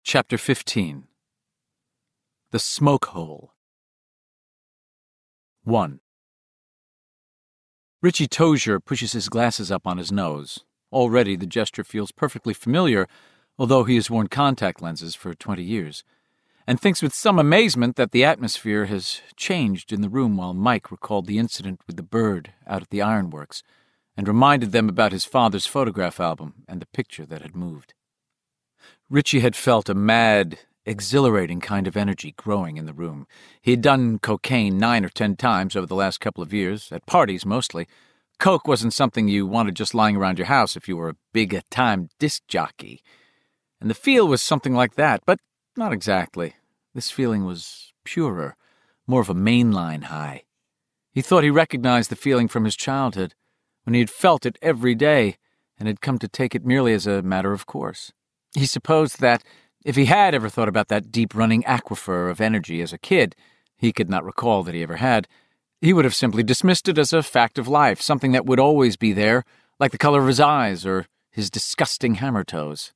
Chapter 15. The Smoke Hole. 1. Richie Tozier pushes his glasses up on his nose. Already the gesture feels perfectly familiar, although he has worn contact lenses for 20 years, and thinks with some amazement that the atmosphere has changed in the room while Mike recalled the incident with the bird out at the ironworks and reminded them about his father's photograph album and the picture that had moved. Richie had felt a mad, exhilarating kind of energy growing in the room. He had done cocaine 9 or 10 times over the last couple of years, at parties mostly. Coke wasn't something you wanted just lying around your house if you were a big-time disc jockey. And the feel was something like that, but not exactly. This feeling was purer, more of a mainline high. He thought he recognized the feeling from his childhood, when he had felt it every day and had come to take it merely as a matter of course. He supposed that, if he had ever thought about that deep-running aquifer of energy as a kid, he could not recall that he ever had, he would have simply dismissed it as a fact of life, something that would always be there, like the color of his eyes or his disgusting hammer toes.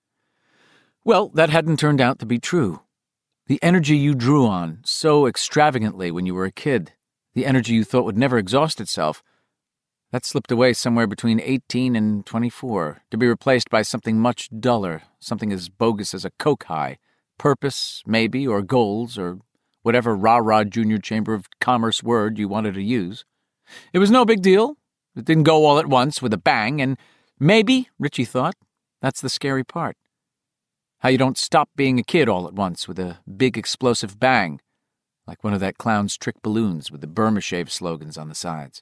Well, that hadn't turned out to be true. The energy you drew on so extravagantly when you were a kid, the energy you thought would never exhaust itself, that slipped away somewhere between 18 and 24, to be replaced by something much duller, something as bogus as a coke high, purpose, maybe, or goals, or whatever rah-rah Junior Chamber of Commerce word you wanted to use. It was no big deal. It didn't go all at once with a bang, and maybe, Richie thought, that's the scary part. How you don't stop being a kid all at once with a big explosive bang, like one of that clown's trick balloons with the Burma Shave slogans on the sides.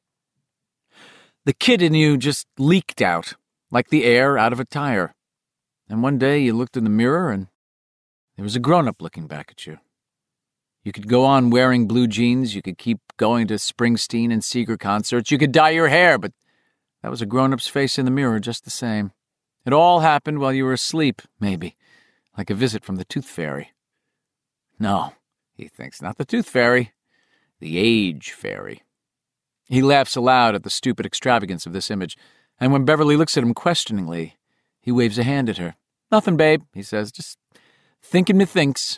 The kid in you just leaked out, like the air out of a tire. And one day you looked in the mirror and there was a grown-up looking back at you. You could go on wearing blue jeans, you could keep going to Springsteen and Seeger concerts, you could dye your hair, but that was a grown-up's face in the mirror just the same. It all happened while you were asleep, maybe, like a visit from the Tooth Fairy. No, he thinks, not the Tooth Fairy, the Age Fairy. He laughs aloud at the stupid extravagance of this image, and when Beverly looks at him questioningly, he waves a hand at her. "Nothing, babe," he says, "just thinking me thinks."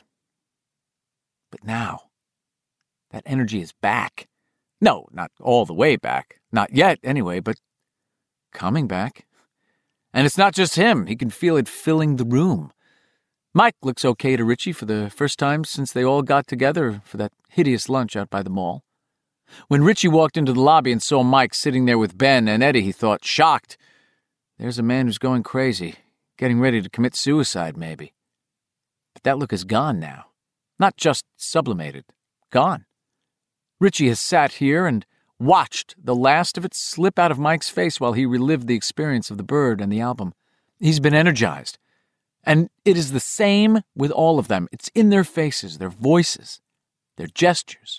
But now, that energy is back. No, not all the way back. Not yet, anyway, but coming back. And it's not just him. He can feel it filling the room. Mike looks okay to Richie for the first time since they all got together for that hideous lunch out by the mall. When Richie walked into the lobby and saw Mike sitting there with Ben and Eddie, he thought, shocked, there's a man who's going crazy, getting ready to commit suicide, maybe. But that look is gone now. Not just sublimated. Gone. Richie has sat here and watched the last of it slip out of Mike's face while he relived the experience of the bird and the album. He's been energized. And it is the same with all of them. It's in their faces, their voices, their gestures.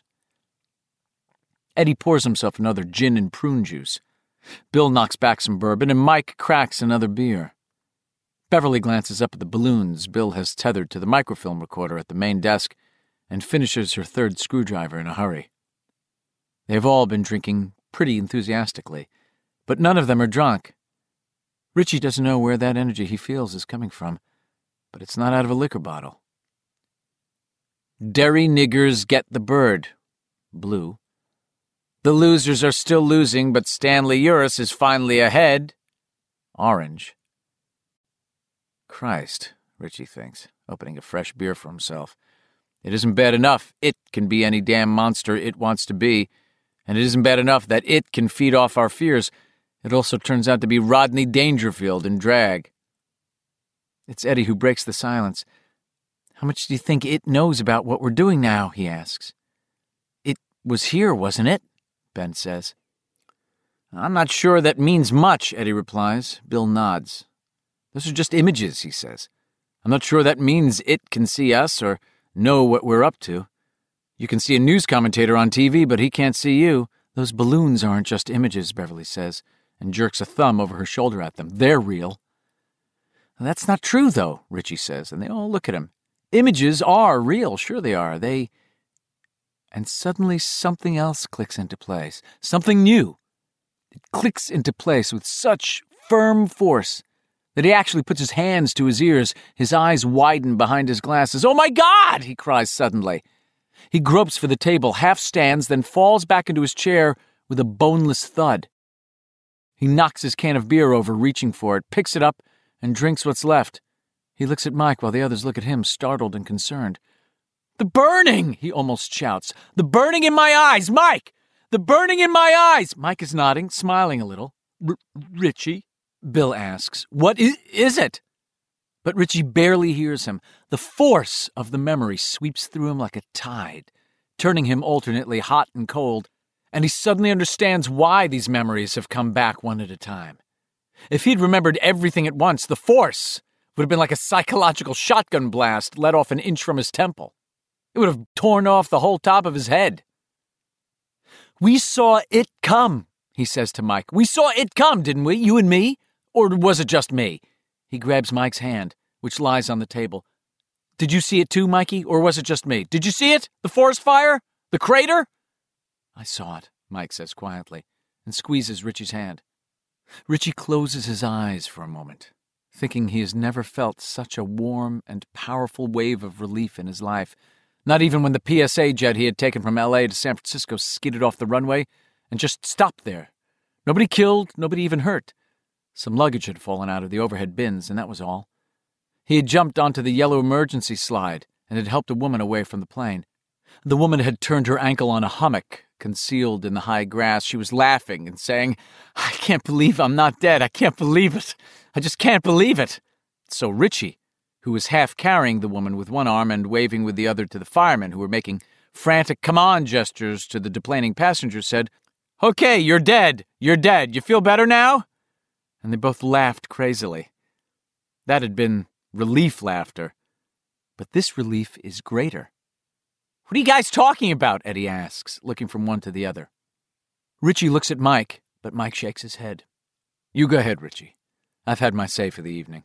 Eddie pours himself another gin and prune juice. Bill knocks back some bourbon, and Mike cracks another beer. Beverly glances up at the balloons Bill has tethered to the microfilm recorder at the main desk and finishes her third screwdriver in a hurry. They've all been drinking pretty enthusiastically, but none of them are drunk. Richie doesn't know where that energy he feels is coming from, but it's not out of a liquor bottle. Derry niggers get the bird. Blue. The losers are still losing, but Stanley Uris is finally ahead. Orange. Christ, Richie thinks, opening a fresh beer for himself. It isn't bad enough it can be any damn monster it wants to be, and it isn't bad enough that it can feed off our fears. It also turns out to be Rodney Dangerfield in drag. It's Eddie who breaks the silence. How much do you think it knows about what we're doing now, he asks. It was here, wasn't it? Ben says. I'm not sure that means much, Eddie replies. Bill nods. Those are just images, he says. I'm not sure that means it can see us or know what we're up to. You can see a news commentator on TV, but he can't see you. Those balloons aren't just images, Beverly says, and jerks a thumb over her shoulder at them. They're real. That's not true, though, Richie says, and they all look at him. Images are real, sure they are. And suddenly something else clicks into place. Something new. It clicks into place with such firm force that he actually puts his hands to his ears, his eyes widen behind his glasses. "Oh my God!" he cries suddenly. He gropes for the table, half stands, then falls back into his chair with a boneless thud. He knocks his can of beer over, reaching for it, picks it up, and drinks what's left. He looks at Mike while the others look at him, startled and concerned. "The burning!" he almost shouts. "The burning in my eyes! Mike! The burning in my eyes!" Mike is nodding, smiling a little. "Richie?" Bill asks. "What is it?" But Richie barely hears him. The force of the memory sweeps through him like a tide, turning him alternately hot and cold, and he suddenly understands why these memories have come back one at a time. If he'd remembered everything at once, the force would have been like a psychological shotgun blast let off an inch from his temple. It would have torn off the whole top of his head. "We saw it come," he says to Mike. "We saw it come, didn't we, you and me? Or was it just me?" He grabs Mike's hand, which lies on the table. "Did you see it too, Mikey, or was it just me? Did you see it? The forest fire? The crater?" "I saw it," Mike says quietly, and squeezes Richie's hand. Richie closes his eyes for a moment, thinking he has never felt such a warm and powerful wave of relief in his life. Not even when the PSA jet he had taken from L.A. to San Francisco skidded off the runway and just stopped there. Nobody killed, nobody even hurt. Some luggage had fallen out of the overhead bins, and that was all. He had jumped onto the yellow emergency slide and had helped a woman away from the plane. The woman had turned her ankle on a hummock, concealed in the high grass. She was laughing and saying, "I can't believe I'm not dead. I can't believe it. I just can't believe it." So Richie, who was half carrying the woman with one arm and waving with the other to the firemen who were making frantic come-on gestures to the deplaning passengers, said, "Okay, you're dead. You're dead. You feel better now?" And they both laughed crazily. That had been relief laughter. But this relief is greater. "What are you guys talking about?" Eddie asks, looking from one to the other. Richie looks at Mike, but Mike shakes his head. "You go ahead, Richie. I've had my say for the evening."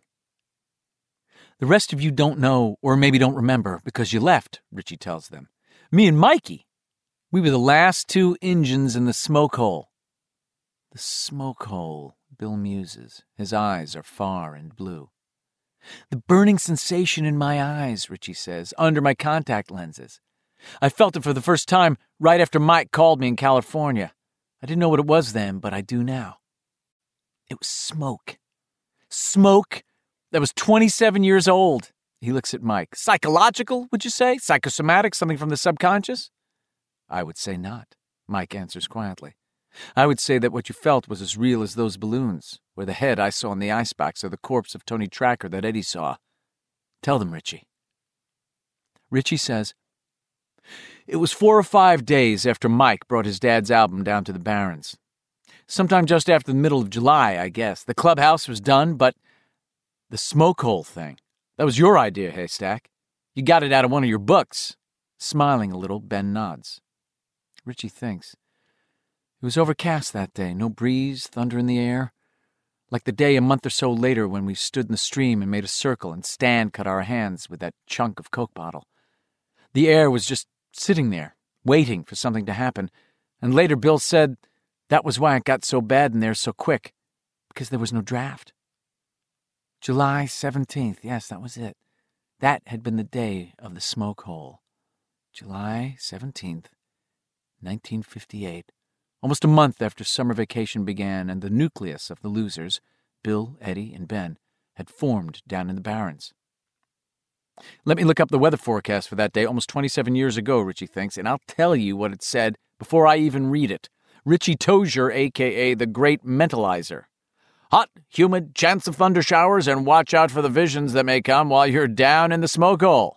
"The rest of you don't know, or maybe don't remember, because you left," Richie tells them. "Me and Mikey, we were the last two engines in the smoke hole." "The smoke hole," Bill muses. His eyes are far and blue. "The burning sensation in my eyes," Richie says, "under my contact lenses. I felt it for the first time right after Mike called me in California. I didn't know what it was then, but I do now. It was smoke. Smoke that was 27 years old." He looks at Mike. "Psychological, would you say? Psychosomatic, something from the subconscious?" "I would say not," Mike answers quietly. "I would say that what you felt was as real as those balloons, or the head I saw in the icebox, or the corpse of Tony Tracker that Eddie saw. Tell them, Richie." Richie says, "It was 4 or 5 days after Mike brought his dad's album down to the Barrens. Sometime just after the middle of July, I guess. The clubhouse was done, but the smoke hole thing, that was your idea, Haystack. You got it out of one of your books." Smiling a little, Ben nods. Richie thinks. It was overcast that day, no breeze, thunder in the air. Like the day a month or so later when we stood in the stream and made a circle and Stan cut our hands with that chunk of Coke bottle. The air was just sitting there, waiting for something to happen, and later Bill said that was why it got so bad in there so quick, because there was no draft. July 17th, yes, that was it. That had been the day of the smoke hole. July 17th, 1958. Almost a month after summer vacation began and the nucleus of the losers, Bill, Eddie, and Ben, had formed down in the Barrens. Let me look up the weather forecast for that day almost 27 years ago, Richie thinks, and I'll tell you what it said before I even read it. Richie Tozier, a.k.a. the Great Mentalizer. "Hot, humid, chance of thunder showers, and watch out for the visions that may come while you're down in the smoke hole."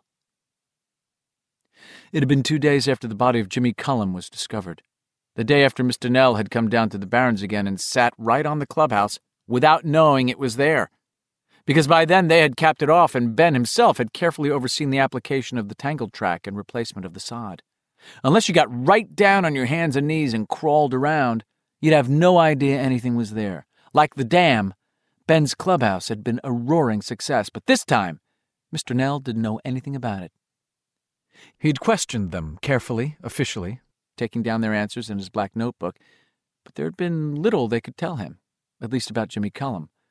It had been 2 days after the body of Jimmy Cullum was discovered. The day after Mr. Nell had come down to the Barrens again and sat right on the clubhouse without knowing it was there. Because by then they had capped it off and Ben himself had carefully overseen the application of the tangled track and replacement of the sod. Unless you got right down on your hands and knees and crawled around, you'd have no idea anything was there. Like the dam, Ben's clubhouse had been a roaring success, but this time, Mr. Nell didn't know anything about it. He'd questioned them carefully, officially, taking down their answers in his black notebook, but there had been little they could tell him, at least about Jimmy Cullum,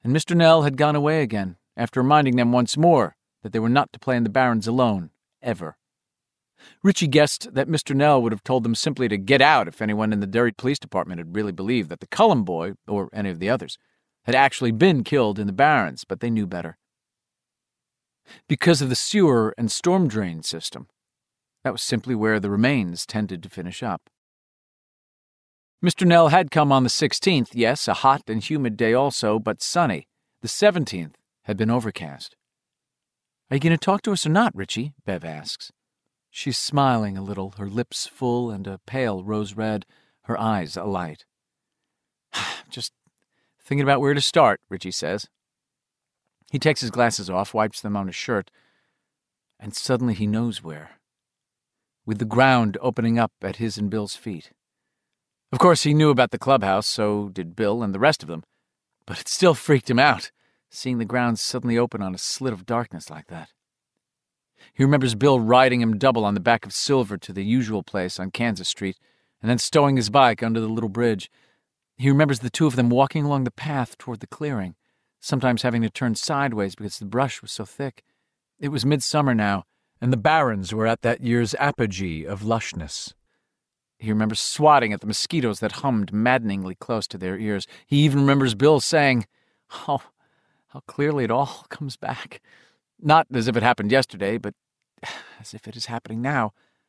And Mr. Nell had gone away again, after reminding them once more that they were not to play in the Barrens alone, ever. Richie guessed that Mr. Nell would have told them simply to get out if anyone in the Derry Police Department had really believed that the Cullum boy, or any of the others, had actually been killed in the Barrens, but they knew better. Because of the sewer and storm drain system, that was simply where the remains tended to finish up. Mr. Nell had come on the 16th, yes, a hot and humid day also, but sunny. The 17th had been overcast. "Are you going to talk to us or not, Richie?" Bev asks. She's smiling a little, her lips full and a pale rose red, her eyes alight. "Just thinking about where to start," Richie says. He takes his glasses off, wipes them on his shirt, and suddenly he knows where. With the ground opening up at his and Bill's feet. Of course, he knew about the clubhouse, so did Bill and the rest of them, but it still freaked him out, seeing the ground suddenly open on a slit of darkness like that. He remembers Bill riding him double on the back of Silver to the usual place on Kansas Street, and then stowing his bike under the little bridge. He remembers the two of them walking along the path toward the clearing, sometimes having to turn sideways because the brush was so thick. It was midsummer now, and the Barrens were at that year's apogee of lushness. He remembers swatting at the mosquitoes that hummed maddeningly close to their ears. He even remembers Bill saying, "Oh, how clearly it all comes back. Not as if it happened yesterday, but as if it is happening now.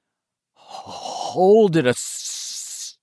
Hold it a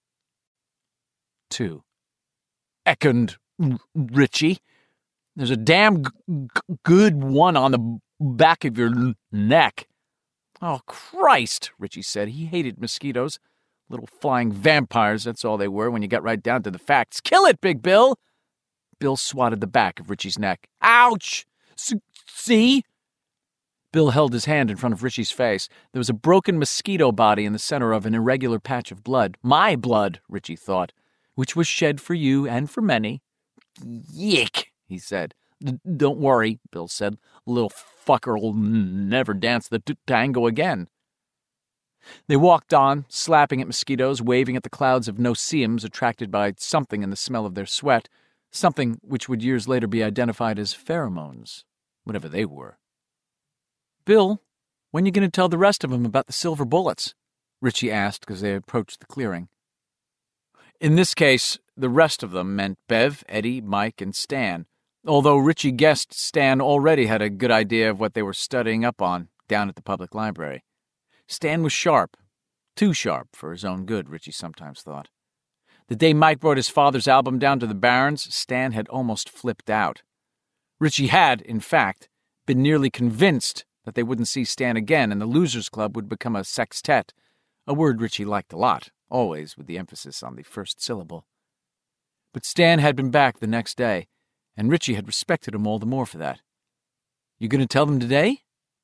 2. Eckoned Richie. There's a damn good one on the back of your neck." "Oh, Christ," Richie said. He hated mosquitoes. Little flying vampires, that's all they were when you got right down to the facts. "Kill it, Big Bill!" Bill swatted the back of Richie's neck. "Ouch! See?" Bill held his hand in front of Richie's face. There was a broken mosquito body in the center of an irregular patch of blood. My blood, Richie thought, which was shed for you and for many. "Yick," he said. "Don't worry," Bill said. "Little fucker'll never dance the tango again." They walked on, slapping at mosquitoes, waving at the clouds of no-see-ums attracted by something in the smell of their sweat, something which would years later be identified as pheromones, whatever they were. "Bill, when you going to tell the rest of them about the silver bullets?" Richie asked as they approached the clearing. In this case, the rest of them meant Bev, Eddie, Mike, and Stan, although Richie guessed Stan already had a good idea of what they were studying up on down at the public library. Stan was sharp, too sharp for his own good, Richie sometimes thought. The day Mike brought his father's album down to the Barrens, Stan had almost flipped out. Richie had, in fact, been nearly convinced that they wouldn't see Stan again and the Losers Club would become a sextet, a word Richie liked a lot, always with the emphasis on the first syllable. But Stan had been back the next day, and Richie had respected him all the more for that. "You going to tell them today?"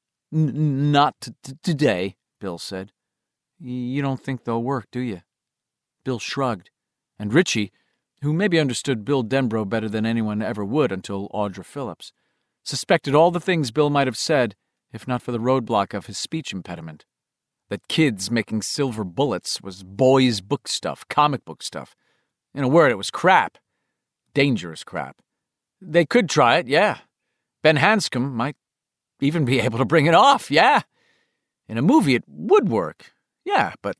Not today," Bill said. "You don't think they'll work, do you?" Bill shrugged, and Richie, who maybe understood Bill Denbrough better than anyone ever would until Audra Phillips, suspected all the things Bill might have said if not for the roadblock of his speech impediment. That kids making silver bullets was boys' book stuff, comic book stuff. In a word, it was crap. Dangerous crap. They could try it, yeah. Ben Hanscom might even be able to bring it off, yeah. In a movie, it would work, yeah, but...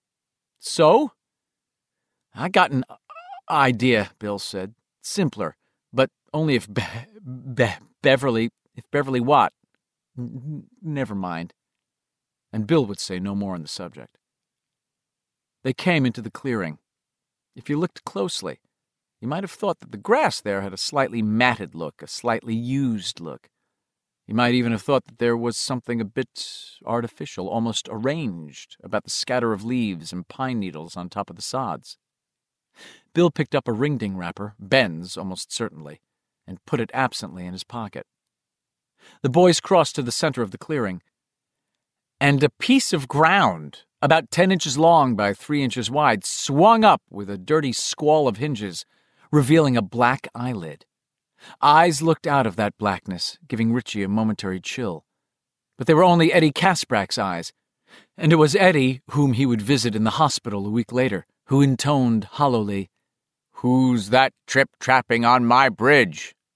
So? "I got an idea," Bill said. "Simpler, but only if Beverly... If Beverly what? Never mind." And Bill would say no more on the subject. They came into the clearing. If you looked closely, you might have thought that the grass there had a slightly matted look, a slightly used look. You might even have thought that there was something a bit artificial, almost arranged, about the scatter of leaves and pine needles on top of the sods. Bill picked up a ring-ding wrapper, Ben's almost certainly, and put it absently in his pocket. The boys crossed to the center of the clearing, and a piece of ground, about 10 inches long by 3 inches wide, swung up with a dirty squall of hinges, revealing a black eyelid. Eyes looked out of that blackness, giving Richie a momentary chill. But they were only Eddie Kasprack's eyes, and it was Eddie, whom he would visit in the hospital a week later, who intoned hollowly, "Who's that trip-trapping on my bridge?"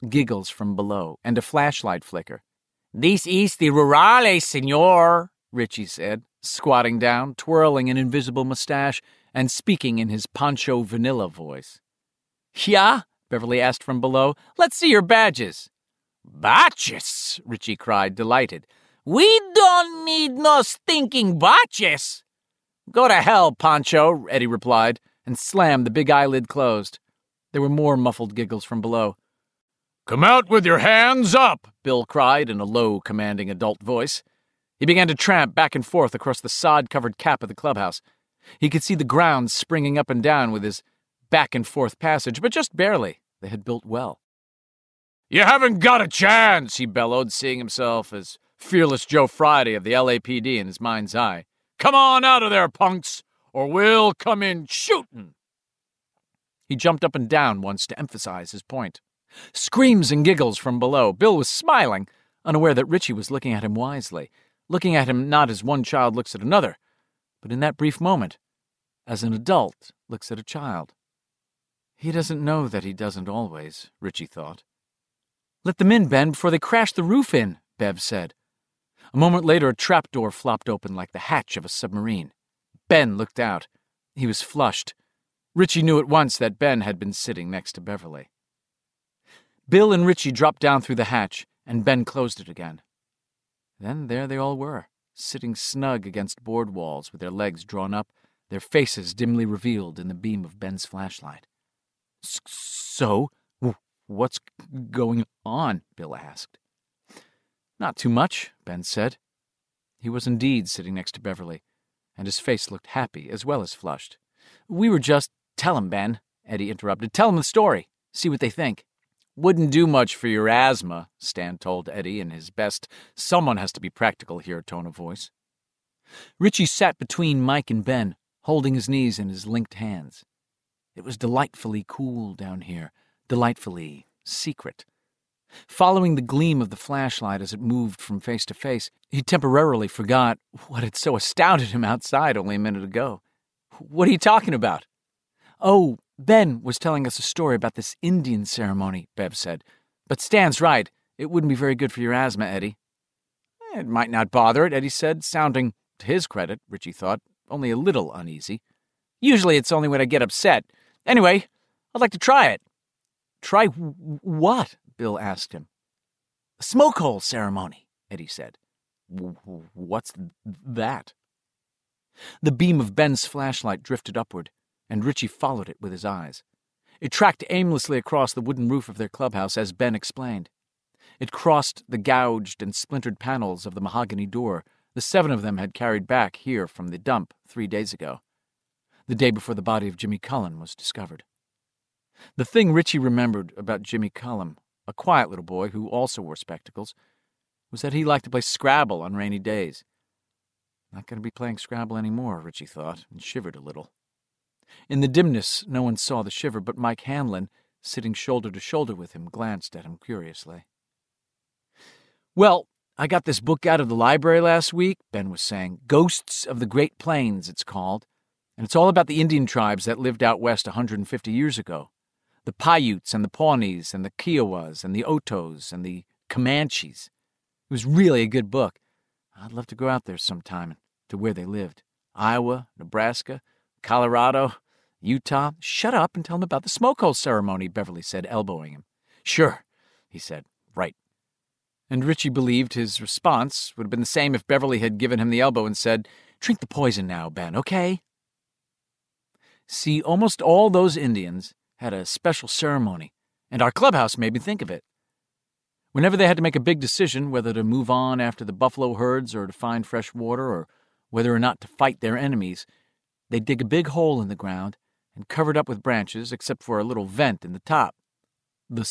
giggles from below, and a flashlight flicker. "This is the Rurale, senor," Richie said, squatting down, twirling an invisible mustache, and speaking in his Pancho Vanilla voice. "Yeah?" Beverly asked from below. "Let's see your badges." "Badges!" Richie cried, delighted. "We don't need no stinking badges." "Go to hell, Pancho," Eddie replied, and slammed the big eyelid closed. There were more muffled giggles from below. "Come out with your hands up," Bill cried in a low, commanding adult voice. He began to tramp back and forth across the sod-covered cap of the clubhouse. He could see the ground springing up and down with his back-and-forth passage, but just barely. They had built well. "You haven't got a chance," he bellowed, seeing himself as Fearless Joe Friday of the LAPD in his mind's eye. "Come on out of there, punks, or we'll come in shooting." He jumped up and down once to emphasize his point. Screams and giggles from below. Bill was smiling, unaware that Richie was looking at him wisely, looking at him not as one child looks at another, but in that brief moment, as an adult looks at a child. He doesn't know that he doesn't always, Richie thought. "Let them in, Ben, before they crash the roof in," Bev said. A moment later, a trapdoor flopped open like the hatch of a submarine. Ben looked out. He was flushed. Richie knew at once that Ben had been sitting next to Beverly. Bill and Richie dropped down through the hatch, and Ben closed it again. Then there they all were, sitting snug against board walls with their legs drawn up, their faces dimly revealed in the beam of Ben's flashlight. "So, what's going on?" Bill asked. "Not too much," Ben said. He was indeed sitting next to Beverly, and his face looked happy as well as flushed. "We were just—" "Tell 'em, Ben," Eddie interrupted. "Tell 'em the story. See what they think." "Wouldn't do much for your asthma," Stan told Eddie in his best "someone has to be practical here" tone of voice. Richie sat between Mike and Ben, holding his knees in his linked hands. It was delightfully cool down here, delightfully secret. Following the gleam of the flashlight as it moved from face to face, he temporarily forgot what had so astounded him outside only a minute ago. "What are you talking about?" "Oh, Ben was telling us a story about this Indian ceremony," Bev said. "But Stan's right. It wouldn't be very good for your asthma, Eddie." "It might not bother it," Eddie said, sounding, to his credit, Richie thought, only a little uneasy. "Usually it's only when I get upset. Anyway, I'd like to try it." "Try what?" Bill asked him. "A smoke hole ceremony," Eddie said. "What's that?" The beam of Ben's flashlight drifted upward, and Richie followed it with his eyes. It tracked aimlessly across the wooden roof of their clubhouse as Ben explained. It crossed the gouged and splintered panels of the mahogany door the 7 of them had carried back here from the dump 3 days ago, the day before the body of Jimmy Cullen was discovered. The thing Richie remembered about Jimmy Cullen, a quiet little boy who also wore spectacles, was that he liked to play Scrabble on rainy days. Not going to be playing Scrabble anymore, Richie thought, and shivered a little. In the dimness, no one saw the shiver, but Mike Hanlon, sitting shoulder to shoulder with him, glanced at him curiously. "Well, I got this book out of the library last week," Ben was saying. "Ghosts of the Great Plains, it's called. And it's all about the Indian tribes that lived out west 150 years ago. The Paiutes and the Pawnees and the Kiowas and the Otos and the Comanches. It was really a good book. I'd love to go out there sometime to where they lived. Iowa, Nebraska, Colorado, Utah." "Shut up and tell him about the smoke hole ceremony," Beverly said, elbowing him. "Sure," he said. "Right." And Richie believed his response would have been the same if Beverly had given him the elbow and said, "Drink the poison now, Ben, okay?" See, almost all those Indians had a special ceremony, and our clubhouse made me think of it. Whenever they had to make a big decision, whether to move on after the buffalo herds or to find fresh water or whether or not to fight their enemies, they'd dig a big hole in the ground and cover it up with branches except for a little vent in the top. "The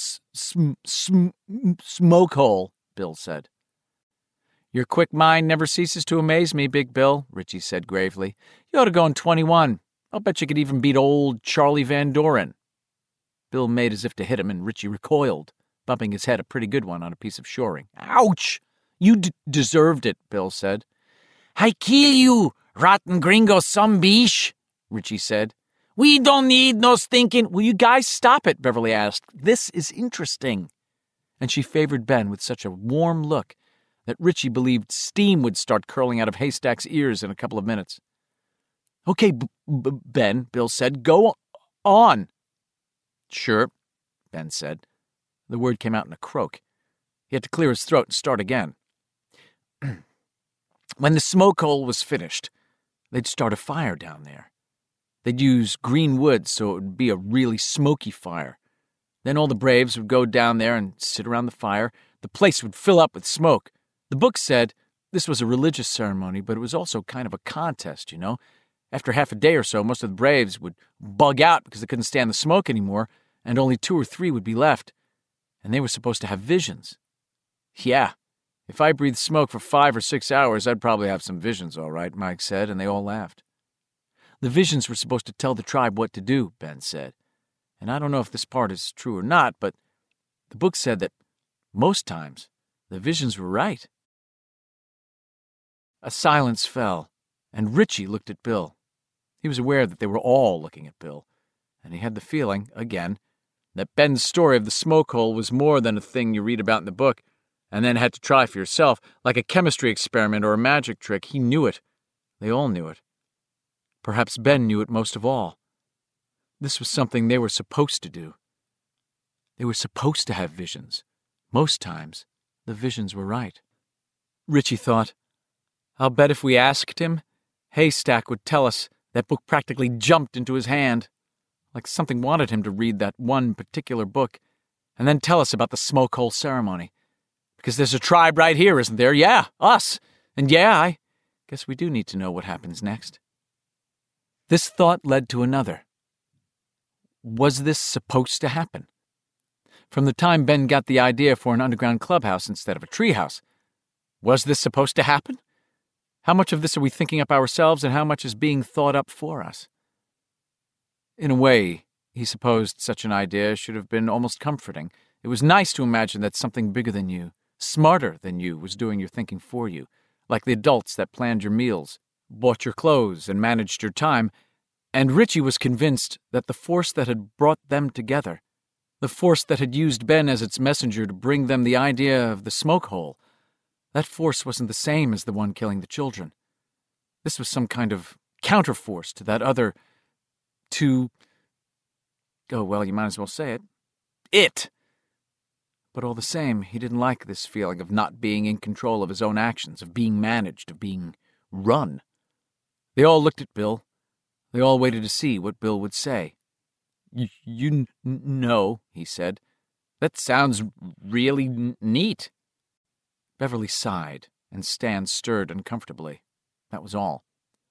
smoke hole," Bill said. "Your quick mind never ceases to amaze me, Big Bill," Richie said gravely. "You ought to go in 21. I'll bet you could even beat old Charlie Van Doren." Bill made as if to hit him, and Richie recoiled, bumping his head a pretty good one on a piece of shoring. "Ouch! You deserved it," Bill said. "I kill you, rotten gringo sumbish," Richie said. "We don't need no stinking—" "Will you guys stop it?" Beverly asked. "This is interesting." and she favored Ben with such a warm look that Richie believed steam would start curling out of Haystack's ears in a couple of minutes. "Okay, Ben," Bill said. "Go on." "Sure," Ben said. The word came out in a croak. He had to clear his throat and start again. When the smoke hole was finished, they'd start a fire down there. They'd use green wood so it would be a really smoky fire. Then all the braves would go down there and sit around the fire. The place would fill up with smoke. The book said this was a religious ceremony, but it was also kind of a contest, you know. After half a day or so, most of the braves would bug out because they couldn't stand the smoke anymore, and only 2 or 3 would be left. And they were supposed to have visions. Yeah, if I breathed smoke for 5 or 6 hours, I'd probably have some visions, all right, Mike said, and they all laughed. The visions were supposed to tell the tribe what to do, Ben said. And I don't know if this part is true or not, but the book said that most times the visions were right. A silence fell, and Richie looked at Bill. He was aware that they were all looking at Bill, and he had the feeling, again, that Ben's story of the smoke hole was more than a thing you read about in the book and then had to try for yourself, like a chemistry experiment or a magic trick. He knew it. They all knew it. Perhaps Ben knew it most of all. This was something they were supposed to do. They were supposed to have visions. Most times, the visions were right. Richie thought, I'll bet if we asked him, Haystack would tell us that book practically jumped into his hand, like something wanted him to read that one particular book, and then tell us about the smoke hole ceremony. Because there's a tribe right here, isn't there? Yeah, us. And yeah, I guess we do need to know what happens next. This thought led to another. Was this supposed to happen? From the time Ben got the idea for an underground clubhouse instead of a treehouse, was this supposed to happen? How much of this are we thinking up ourselves, and how much is being thought up for us? In a way, he supposed such an idea should have been almost comforting. It was nice to imagine that something bigger than you, smarter than you, was doing your thinking for you, like the adults that planned your meals, bought your clothes, and managed your time. And Richie was convinced that the force that had brought them together, the force that had used Ben as its messenger to bring them the idea of the smoke hole, that force wasn't the same as the one killing the children. This was some kind of counterforce to that other, oh, well, you might as well say it. It! But all the same, he didn't like this feeling of not being in control of his own actions, of being managed, of being run. They all looked at Bill. They all waited to see what Bill would say. You know, he said. That sounds really neat. Beverly sighed, and Stan stirred uncomfortably. That was all.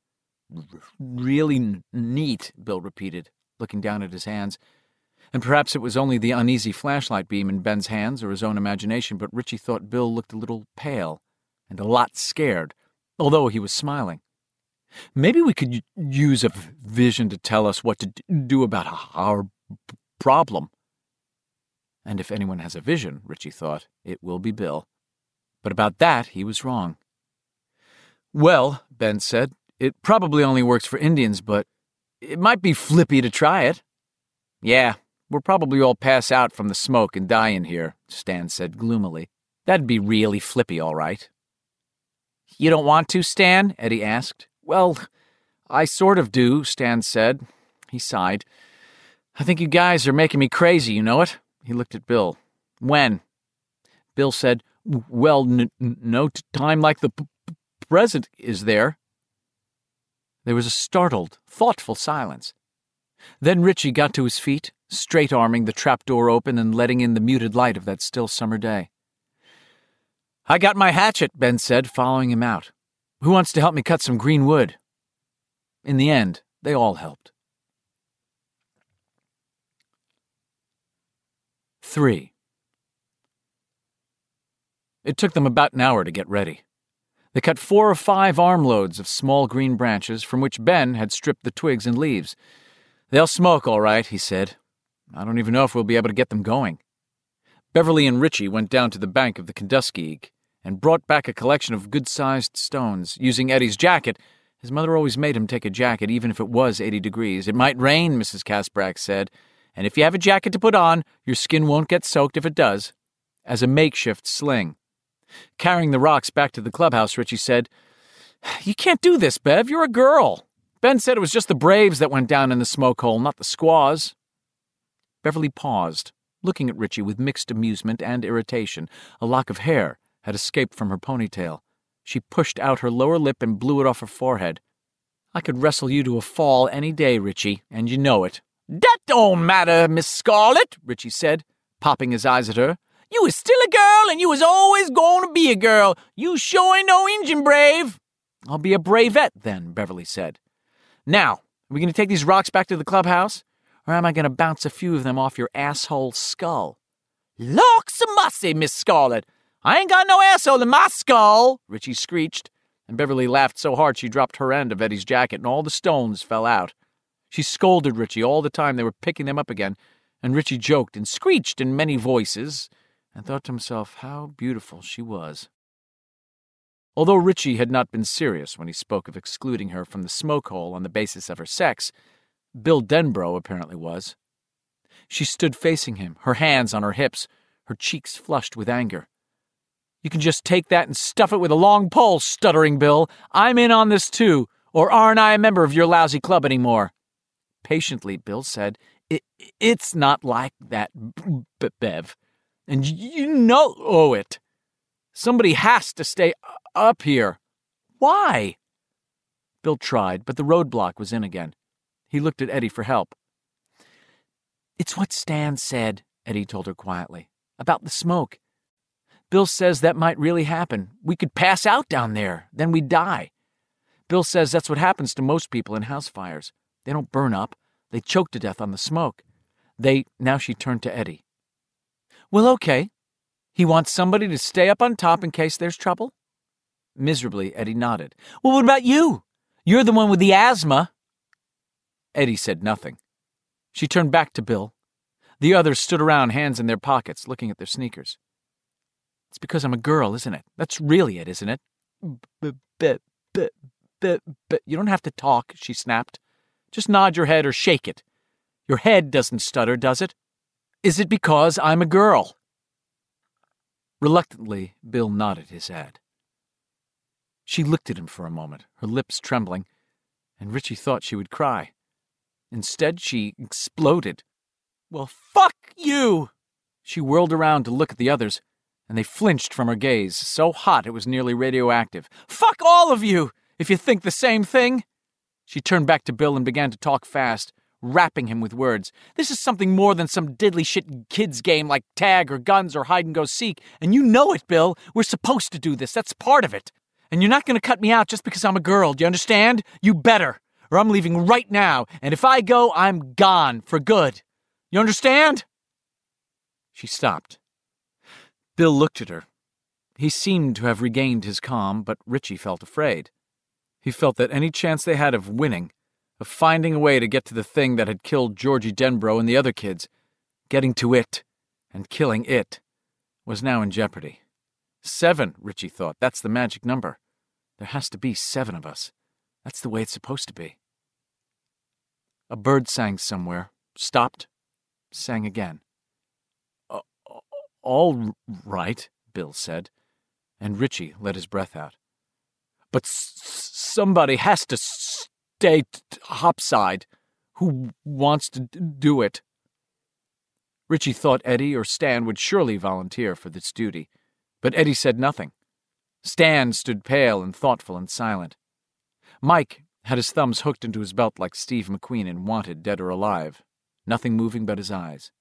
Really neat, Bill repeated, looking down at his hands. And perhaps it was only the uneasy flashlight beam in Ben's hands or his own imagination, but Richie thought Bill looked a little pale and a lot scared, although he was smiling. Maybe we could use a vision to tell us what to do about our problem. And if anyone has a vision, Richie thought, it will be Bill. But about that, he was wrong. Well, Ben said, it probably only works for Indians, but it might be flippy to try it. Yeah, we'll probably all pass out from the smoke and die in here, Stan said gloomily. That'd be really flippy, all right. You don't want to, Stan? Eddie asked. Well, I sort of do, Stan said. He sighed. I think you guys are making me crazy, you know it? He looked at Bill. When? Bill said, well, no time like the present is there. There was a startled, thoughtful silence. Then Richie got to his feet, straight-arming the trapdoor open and letting in the muted light of that still summer day. I got my hatchet, Ben said, following him out. Who wants to help me cut some green wood? In the end, they all helped. 3. It took them about an hour to get ready. They cut 4 or 5 armloads of small green branches from which Ben had stripped the twigs and leaves. They'll smoke, all right, he said. I don't even know if we'll be able to get them going. Beverly and Richie went down to the bank of the Kenduskeag and brought back a collection of good-sized stones. Using Eddie's jacket, his mother always made him take a jacket even if it was 80 degrees. It might rain, Mrs. Kasbrak said, and if you have a jacket to put on, your skin won't get soaked if it does. as a makeshift sling. Carrying the rocks back to the clubhouse, Richie said, "You can't do this, Bev. You're a girl. Ben said it was just the Braves that went down in the smoke hole, not the squaws." Beverly paused, looking at Richie with mixed amusement and irritation. A lock of hair had escaped from her ponytail. She pushed out her lower lip and blew it off her forehead. "I could wrestle you to a fall any day, Richie, and you know it." "That don't matter, Miss Scarlet," Richie said, popping his eyes at her. "You is still a girl, and you is always going to be a girl. You sure ain't no Injun brave." "I'll be a bravette, then," Beverly said. "Now, are we going to take these rocks back to the clubhouse? Or am I going to bounce a few of them off your asshole skull?" "Lawks a mussy, Miss Scarlet. I ain't got no asshole in my skull," Richie screeched, and Beverly laughed so hard she dropped her end of Eddie's jacket and all the stones fell out. She scolded Richie all the time they were picking them up again, and Richie joked and screeched in many voices and thought to himself how beautiful she was. Although Richie had not been serious when he spoke of excluding her from the smoke hole on the basis of her sex, Bill Denbrough apparently was. She stood facing him, her hands on her hips, her cheeks flushed with anger. "You can just take that and stuff it with a long pole, stuttering Bill. I'm in on this too, or aren't I a member of your lousy club anymore?" Patiently, Bill said, It's not like that, Bev, and you know it. Somebody has to stay up here." "Why?" Bill tried, but the roadblock was in again. He looked at Eddie for help. "It's what Stan said," Eddie told her quietly, "about the smoke. Bill says that might really happen. We could pass out down there, then we'd die. Bill says that's what happens to most people in house fires. They don't burn up. They choke to death on the smoke. Now she turned to Eddie. "Well, okay. He wants somebody to stay up on top in case there's trouble?" Miserably, Eddie nodded. "Well, what about you? You're the one with the asthma." Eddie said nothing. She turned back to Bill. The others stood around, hands in their pockets, looking at their sneakers. "It's because I'm a girl, isn't it? That's really it, isn't it?" "You don't have to talk," she snapped. "Just nod your head or shake it. Your head doesn't stutter, does it? Is it because I'm a girl?" Reluctantly, Bill nodded his head. She looked at him for a moment, her lips trembling, and Richie thought she would cry. Instead, she exploded. "Well, fuck you!" She whirled around to look at the others, and they flinched from her gaze, so hot it was nearly radioactive. "Fuck all of you, if you think the same thing!" She turned back to Bill and began to talk fast, rapping him with words. "This is something more than some diddly shit kids game like tag or guns or hide-and-go-seek, and you know it, Bill. We're supposed to do this. That's part of it. And you're not going to cut me out just because I'm a girl. Do you understand? You better, or I'm leaving right now, and if I go, I'm gone for good. You understand?" She stopped. Bill looked at her. He seemed to have regained his calm, but Richie felt afraid. He felt that any chance they had of winning, of finding a way to get to the thing that had killed Georgie Denbrough and the other kids, getting to it and killing it, was now in jeopardy. 7, Richie thought. That's the magic number. There has to be 7 of us. That's the way it's supposed to be. A bird sang somewhere, stopped, sang again. All right, Bill said, and Richie let his breath out. "But somebody has to stay topside. Who wants to do it?" Richie thought Eddie or Stan would surely volunteer for this duty, but Eddie said nothing. Stan stood pale and thoughtful and silent. Mike had his thumbs hooked into his belt like Steve McQueen in Wanted, Dead or Alive, nothing moving but his eyes.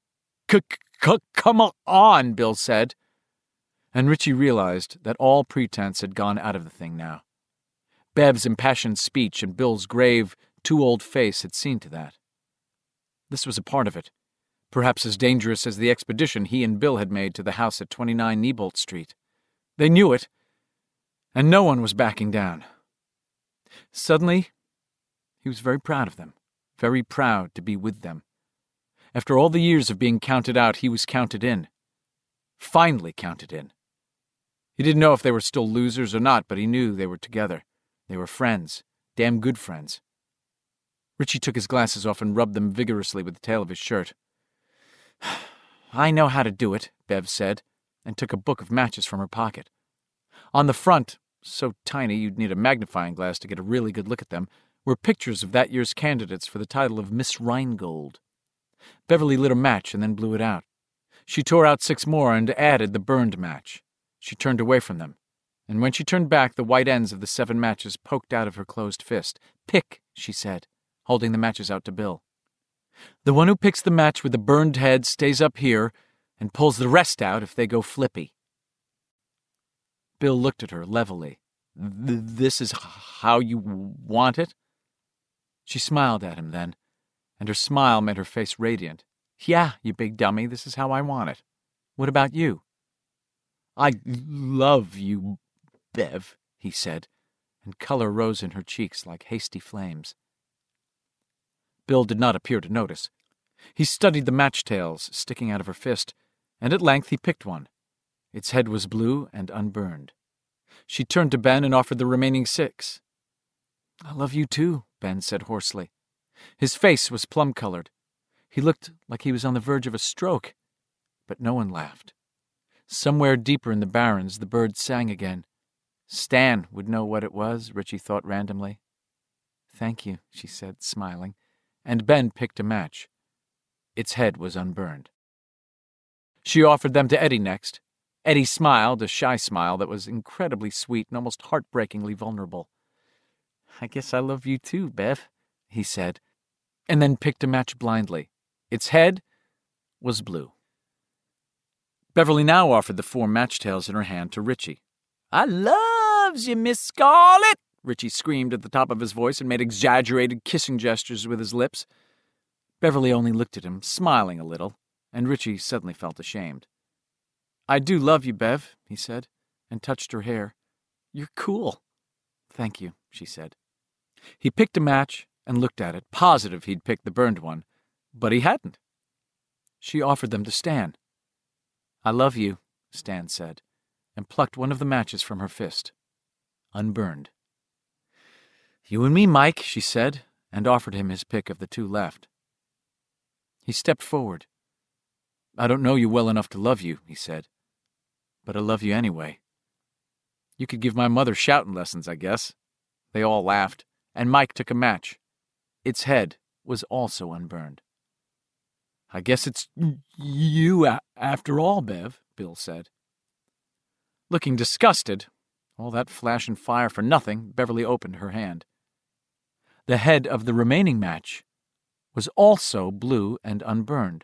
Come on, Bill said. And Richie realized that all pretense had gone out of the thing now. Bev's impassioned speech and Bill's grave, too-old face had seen to that. This was a part of it, perhaps as dangerous as the expedition he and Bill had made to the house at 29 Neibolt Street. They knew it, and no one was backing down. Suddenly, he was very proud of them, very proud to be with them. After all the years of being counted out, he was counted in. Finally counted in. He didn't know if they were still losers or not, but he knew they were together. They were friends, damn good friends. Richie took his glasses off and rubbed them vigorously with the tail of his shirt. I know how to do it, Bev said. and took a book of matches from her pocket. On the front, so tiny you'd need a magnifying glass to get a really good look at them, were pictures of that year's candidates for the title of Miss Rheingold. Beverly lit a match and then blew it out. She tore out 6 more and added the burned match. She turned away from them, and when she turned back, the white ends of the 7 matches poked out of her closed fist. "Pick," she said, holding the matches out to Bill. "The one who picks the match with the burned head stays up here and pulls the rest out if they go flippy." Bill looked at her levelly. "This is how you want it?" She smiled at him then, and her smile made her face radiant. "Yeah, you big dummy, this is how I want it. What about you?" "I love you, Bev," he said, and color rose in her cheeks like hasty flames. Bill did not appear to notice. He studied the match tails sticking out of her fist, and at length he picked one. Its head was blue and unburned. She turned to Ben and offered the remaining 6. "I love you too," Ben said hoarsely. His face was plum-colored. He looked like he was on the verge of a stroke, but no one laughed. Somewhere deeper in the barrens, the bird sang again. Stan would know what it was, Richie thought randomly. "Thank you," she said, smiling, and Ben picked a match. Its head was unburned. She offered them to Eddie next. Eddie smiled, a shy smile that was incredibly sweet and almost heartbreakingly vulnerable. "I guess I love you too, Bev," he said, and then picked a match blindly. Its head was blue. Beverly now offered the 4 match tails in her hand to Richie. "I loves you, Miss Scarlet!" Richie screamed at the top of his voice and made exaggerated kissing gestures with his lips. Beverly only looked at him, smiling a little, and Richie suddenly felt ashamed. "I do love you, Bev," he said, and touched her hair. "You're cool." "Thank you," she said. He picked a match and looked at it, positive he'd picked the burned one, but he hadn't. She offered them to Stan. "I love you," Stan said, and plucked one of the matches from her fist. Unburned. "You and me, Mike," she said, and offered him his pick of the 2 left. He stepped forward. "I don't know you well enough to love you," he said, "but I love you anyway. You could give my mother shouting lessons, I guess." They all laughed, and Mike took a match. Its head was also unburned. "I guess it's you after all, Bev," Bill said. Looking disgusted, all that flash and fire for nothing, Beverly opened her hand. The head of the remaining match was also blue and unburned.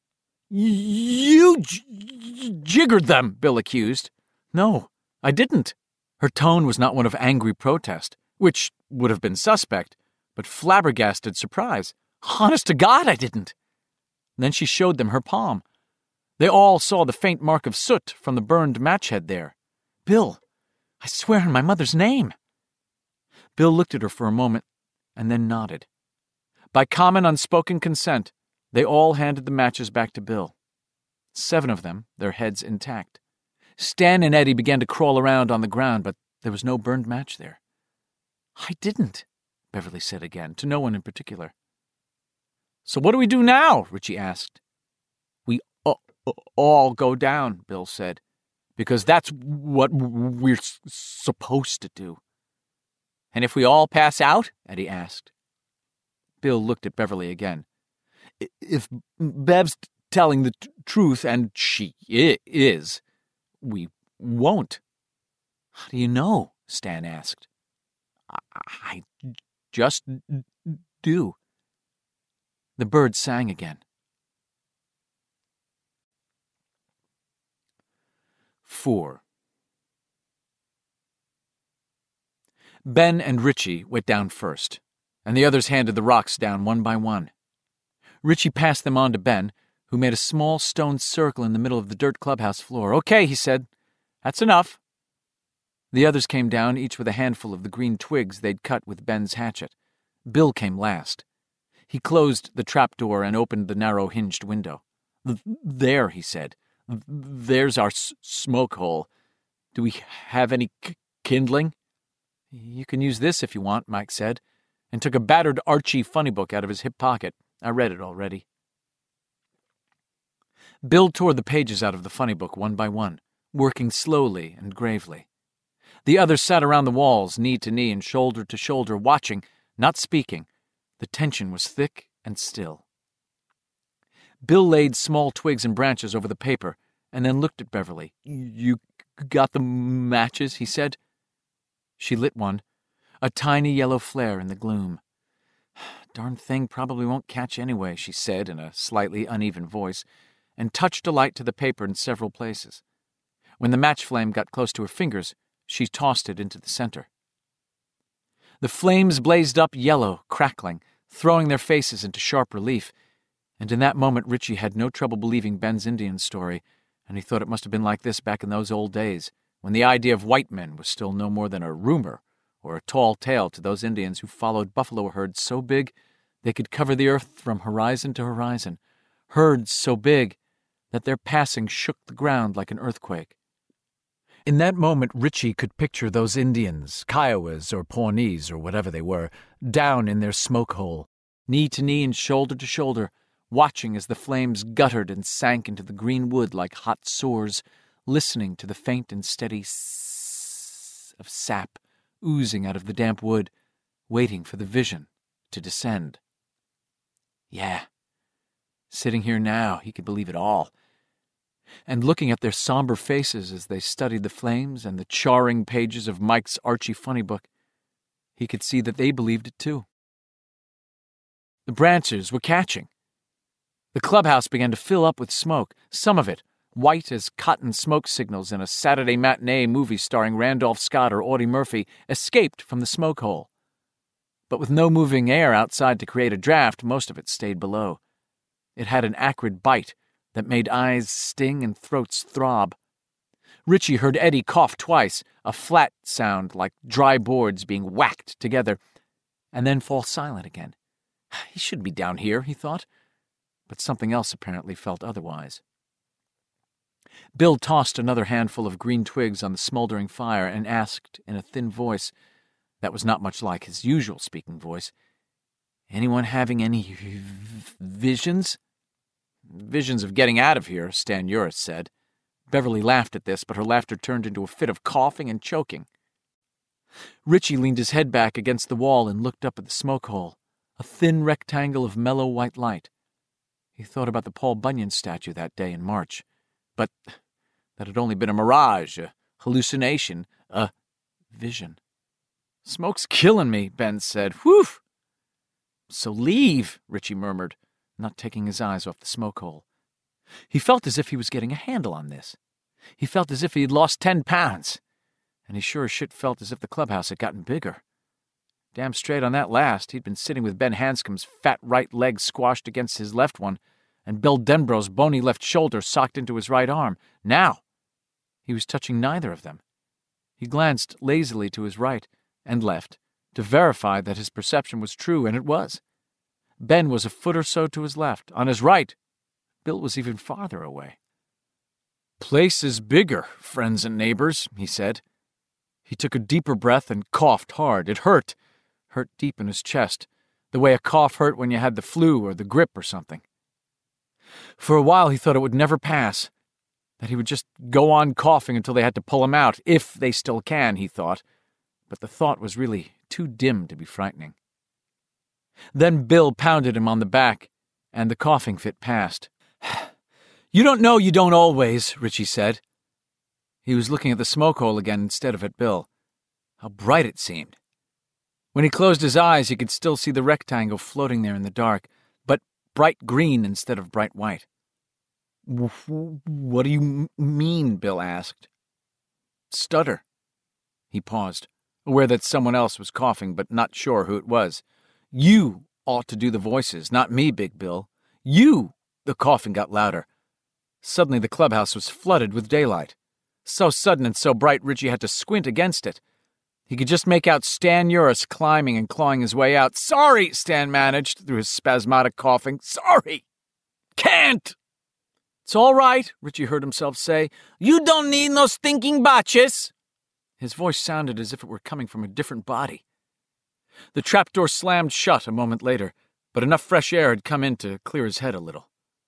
"You jiggered them," Bill accused. "No, I didn't." Her tone was not one of angry protest, which would have been suspect, but flabbergasted surprise. "Honest to God, I didn't." Then she showed them her palm. They all saw the faint mark of soot from the burned match head there. "Bill, I swear on my mother's name." Bill looked at her for a moment and then nodded. By common unspoken consent, they all handed the matches back to Bill. 7 of them, their heads intact. Stan and Eddie began to crawl around on the ground, but there was no burned match there. "I didn't," Beverly said again, to no one in particular. "So what do we do now?" Richie asked. "We all go down," Bill said, "because that's what we're supposed to do." "And if we all pass out?" Eddie asked. Bill looked at Beverly again. "If Bev's telling the truth, and she is, we won't." "How do you know?" Stan asked. I just do." The bird sang again. 4. Ben and Richie went down first, and the others handed the rocks down one by one. Richie passed them on to Ben, who made a small stone circle in the middle of the dirt clubhouse floor. "Okay," he said. "That's enough." The others came down, each with a handful of the green twigs they'd cut with Ben's hatchet. Bill came last. He closed the trapdoor and opened the narrow hinged window. "There," he said. "There's our smoke hole. Do we have any kindling?" "You can use this if you want," Mike said, and took a battered Archie funny book out of his hip pocket. "I read it already." Bill tore the pages out of the funny book one by one, working slowly and gravely. The others sat around the walls, knee to knee and shoulder to shoulder, watching, not speaking. The tension was thick and still. Bill laid small twigs and branches over the paper and then looked at Beverly. "You got the matches?" he said. She lit one, a tiny yellow flare in the gloom. "Darn thing probably won't catch anyway," she said in a slightly uneven voice, and touched a light to the paper in several places. When the match flame got close to her fingers, she tossed it into the center. The flames blazed up yellow, crackling, throwing their faces into sharp relief, and in that moment Richie had no trouble believing Ben's Indian story, and he thought it must have been like this back in those old days, when the idea of white men was still no more than a rumor or a tall tale to those Indians who followed buffalo herds so big they could cover the earth from horizon to horizon, herds so big that their passing shook the ground like an earthquake. In that moment, Richie could picture those Indians, Kiowas or Pawnees or whatever they were, down in their smoke hole, knee to knee and shoulder to shoulder, watching as the flames guttered and sank into the green wood like hot sores, listening to the faint and steady sss of sap oozing out of the damp wood, waiting for the vision to descend. Yeah. Sitting here now, he could believe it all. And looking at their somber faces as they studied the flames and the charring pages of Mike's Archie funny book, he could see that they believed it too. The branches were catching. The clubhouse began to fill up with smoke, some of it white as cotton smoke signals in a Saturday matinee movie starring Randolph Scott or Audie Murphy, escaped from the smoke hole. But with no moving air outside to create a draft, most of it stayed below. It had an acrid bite that made eyes sting and throats throb. Richie heard Eddie cough twice, a flat sound like dry boards being whacked together, and then fall silent again. He shouldn't be down here, he thought, but something else apparently felt otherwise. Bill tossed another handful of green twigs on the smoldering fire and asked in a thin voice that was not much like his usual speaking voice, "Anyone having any visions?" "Visions of getting out of here," Stan Uris said. Beverly laughed at this, but her laughter turned into a fit of coughing and choking. Richie leaned his head back against the wall and looked up at the smoke hole, a thin rectangle of mellow white light. He thought about the Paul Bunyan statue that day in March, but that had only been a mirage, a hallucination, a vision. "Smoke's killing me," Ben said. "Whew!" "So leave," Richie murmured, not taking his eyes off the smoke hole. He felt as if he was getting a handle on this. He felt as if he had lost 10 pounds. And he sure as shit felt as if the clubhouse had gotten bigger. Damn straight on that last, he'd been sitting with Ben Hanscom's fat right leg squashed against his left one, and Bill Denborough's bony left shoulder socked into his right arm. Now, he was touching neither of them. He glanced lazily to his right and left to verify that his perception was true, and it was. Ben was a foot or so to his left. On his right, Bill was even farther away. "Place is bigger, friends and neighbors," he said. He took a deeper breath and coughed hard. It hurt deep in his chest, the way a cough hurt when you had the flu or the grip or something. For a while he thought it would never pass, that he would just go on coughing until they had to pull him out, if they still can, he thought. But the thought was really too dim to be frightening. Then Bill pounded him on the back, and the coughing fit passed. "You don't know you don't always," Richie said. He was looking at the smoke hole again instead of at Bill. How bright it seemed. When he closed his eyes, he could still see the rectangle floating there in the dark, but bright green instead of bright white. "What do you mean?" Bill asked. "Stutter." He paused, aware that someone else was coughing, but not sure who it was. "You ought to do the voices, not me, Big Bill. You!" The coughing got louder. Suddenly the clubhouse was flooded with daylight. So sudden and so bright Richie had to squint against it. He could just make out Stan Uris climbing and clawing his way out. "Sorry," Stan managed through his spasmodic coughing. "Sorry. Can't." "It's all right," Richie heard himself say. "You don't need no stinking botches." His voice sounded as if it were coming from a different body. The trapdoor slammed shut a moment later, but enough fresh air had come in to clear his head a little.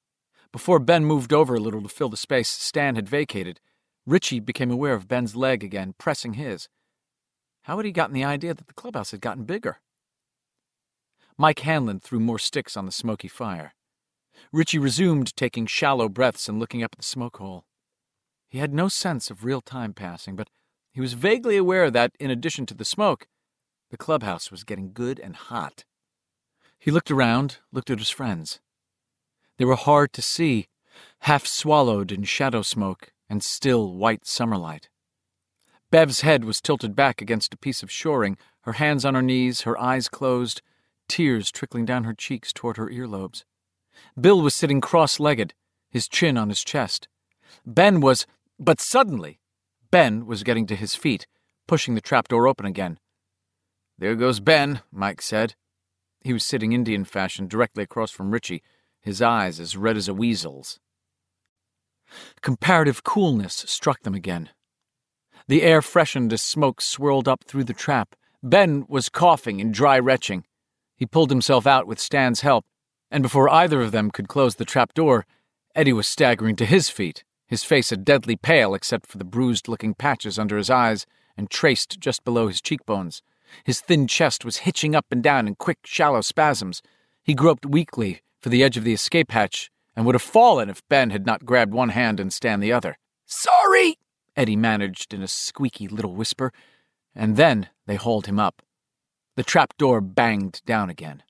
Before Ben moved over a little to fill the space Stan had vacated, Richie became aware of Ben's leg again, pressing his. How had he gotten the idea that the clubhouse had gotten bigger? Mike Hanlon threw more sticks on the smoky fire. Richie resumed taking shallow breaths and looking up at the smoke hole. He had no sense of real time passing, but he was vaguely aware that, in addition to the smoke, the clubhouse was getting good and hot. He looked around, looked at his friends. They were hard to see, half swallowed in shadow smoke and still white summerlight. Bev's head was tilted back against a piece of shoring, her hands on her knees, her eyes closed, tears trickling down her cheeks toward her earlobes. Bill was sitting cross-legged, his chin on his chest. But suddenly, Ben was getting to his feet, pushing the trapdoor open again. "There goes Ben," Mike said. He was sitting Indian fashion directly across from Richie, his eyes as red as a weasel's. Comparative coolness struck them again. The air freshened as smoke swirled up through the trap. Ben was coughing in dry retching. He pulled himself out with Stan's help, and before either of them could close the trapdoor, Eddie was staggering to his feet, his face a deadly pale except for the bruised-looking patches under his eyes and traced just below his cheekbones. His thin chest was hitching up and down in quick, shallow spasms. He groped weakly for the edge of the escape hatch and would have fallen if Ben had not grabbed one hand and Stan the other. "Sorry!" Eddie managed in a squeaky little whisper, and then they hauled him up. The trapdoor banged down again.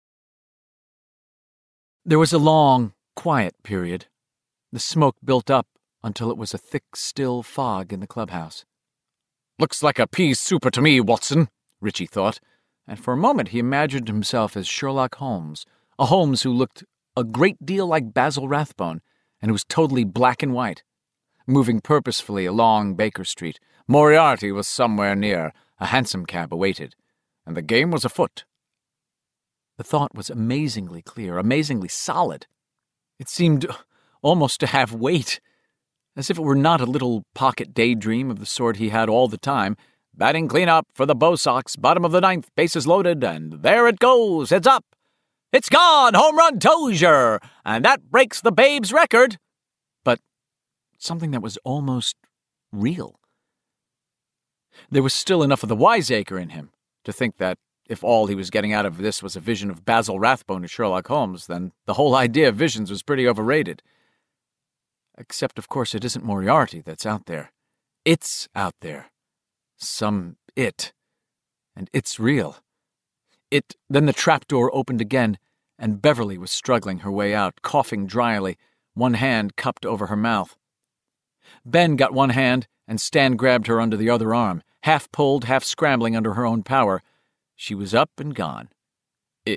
There was a long, quiet period. The smoke built up until it was a thick, still fog in the clubhouse. "Looks like a pea souper to me, Watson," Richie thought, and for a moment he imagined himself as Sherlock Holmes, a Holmes who looked a great deal like Basil Rathbone and who was totally black and white. Moving purposefully along Baker Street, Moriarty was somewhere near. A hansom cab awaited, and the game was afoot. The thought was amazingly clear, amazingly solid. It seemed almost to have weight, as if it were not a little pocket daydream of the sort he had all the time. "Batting clean up for the Bo Sox, bottom of the ninth, bases loaded, and there it goes, heads up. It's gone, home run Dozier, and that breaks the Babe's record." But something that was almost real. There was still enough of the wiseacre in him to think that if all he was getting out of this was a vision of Basil Rathbone or Sherlock Holmes, then the whole idea of visions was pretty overrated. Except, of course, it isn't Moriarty that's out there. It's out there. Some it. And it's real. Then the trapdoor opened again, and Beverly was struggling her way out, coughing dryly, one hand cupped over her mouth. Ben got one hand, and Stan grabbed her under the other arm, half pulled, half scrambling under her own power. She was up and gone. It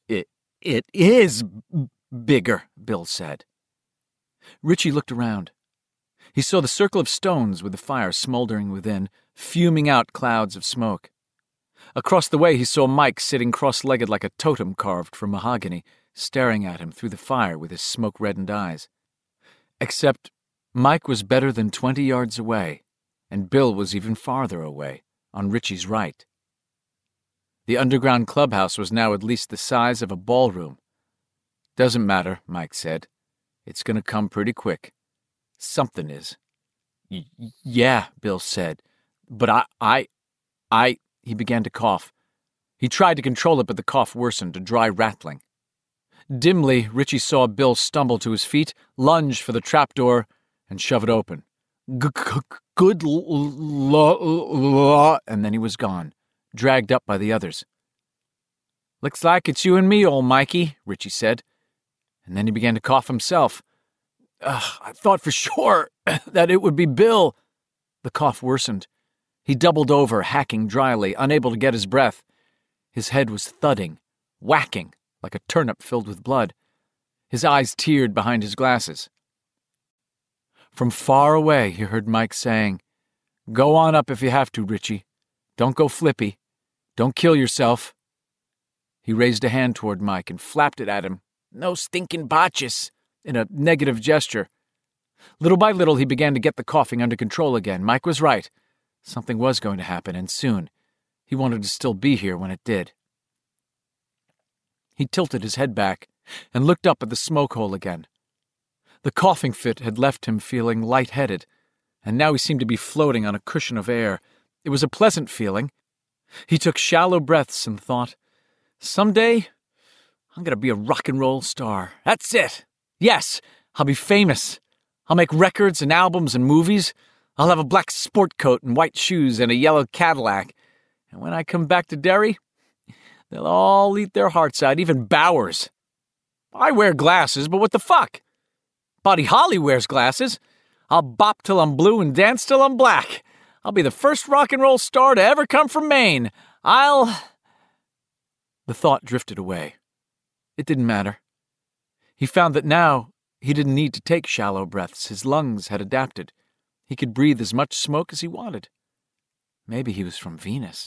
is bigger, Bill said. Richie looked around. He saw the circle of stones with the fire smoldering within, fuming out clouds of smoke. Across the way he saw Mike sitting cross-legged like a totem carved from mahogany, staring at him through the fire with his smoke-reddened eyes. Except Mike was better than 20 yards away, and Bill was even farther away, on Richie's right. The underground clubhouse was now at least the size of a ballroom. "Doesn't matter," Mike said. "It's going to come pretty quick. Something is." Yeah, Bill said. "But I... He began to cough. He tried to control it, but the cough worsened, a dry rattling. Dimly, Richie saw Bill stumble to his feet, lunge for the trapdoor, and shove it open. Good and then he was gone, dragged up by the others. "Looks like it's you and me, old Mikey," Richie said. And then he began to cough himself. "I thought for sure that it would be Bill." The cough worsened. He doubled over, hacking dryly, unable to get his breath. His head was thudding, whacking, like a turnip filled with blood. His eyes teared behind his glasses. From far away he heard Mike saying, "Go on up if you have to, Richie. Don't go flippy. Don't kill yourself." He raised a hand toward Mike and flapped it at him. "No stinking botches," in a negative gesture. Little by little he began to get the coughing under control again. Mike was right. Something was going to happen, and soon. He wanted to still be here when it did. He tilted his head back and looked up at the smoke hole again. The coughing fit had left him feeling light-headed, and now he seemed to be floating on a cushion of air. It was a pleasant feeling. He took shallow breaths and thought, "Someday, I'm going to be a rock and roll star. That's it. Yes, I'll be famous. I'll make records and albums and movies. I'll have a black sport coat and white shoes and a yellow Cadillac. And when I come back to Derry, they'll all eat their hearts out, even Bowers. I wear glasses, but what the fuck? Buddy Holly wears glasses. I'll bop till I'm blue and dance till I'm black. I'll be the first rock and roll star to ever come from Maine. The thought drifted away. It didn't matter. He found that now he didn't need to take shallow breaths. His lungs had adapted. He could breathe as much smoke as he wanted. Maybe he was from Venus.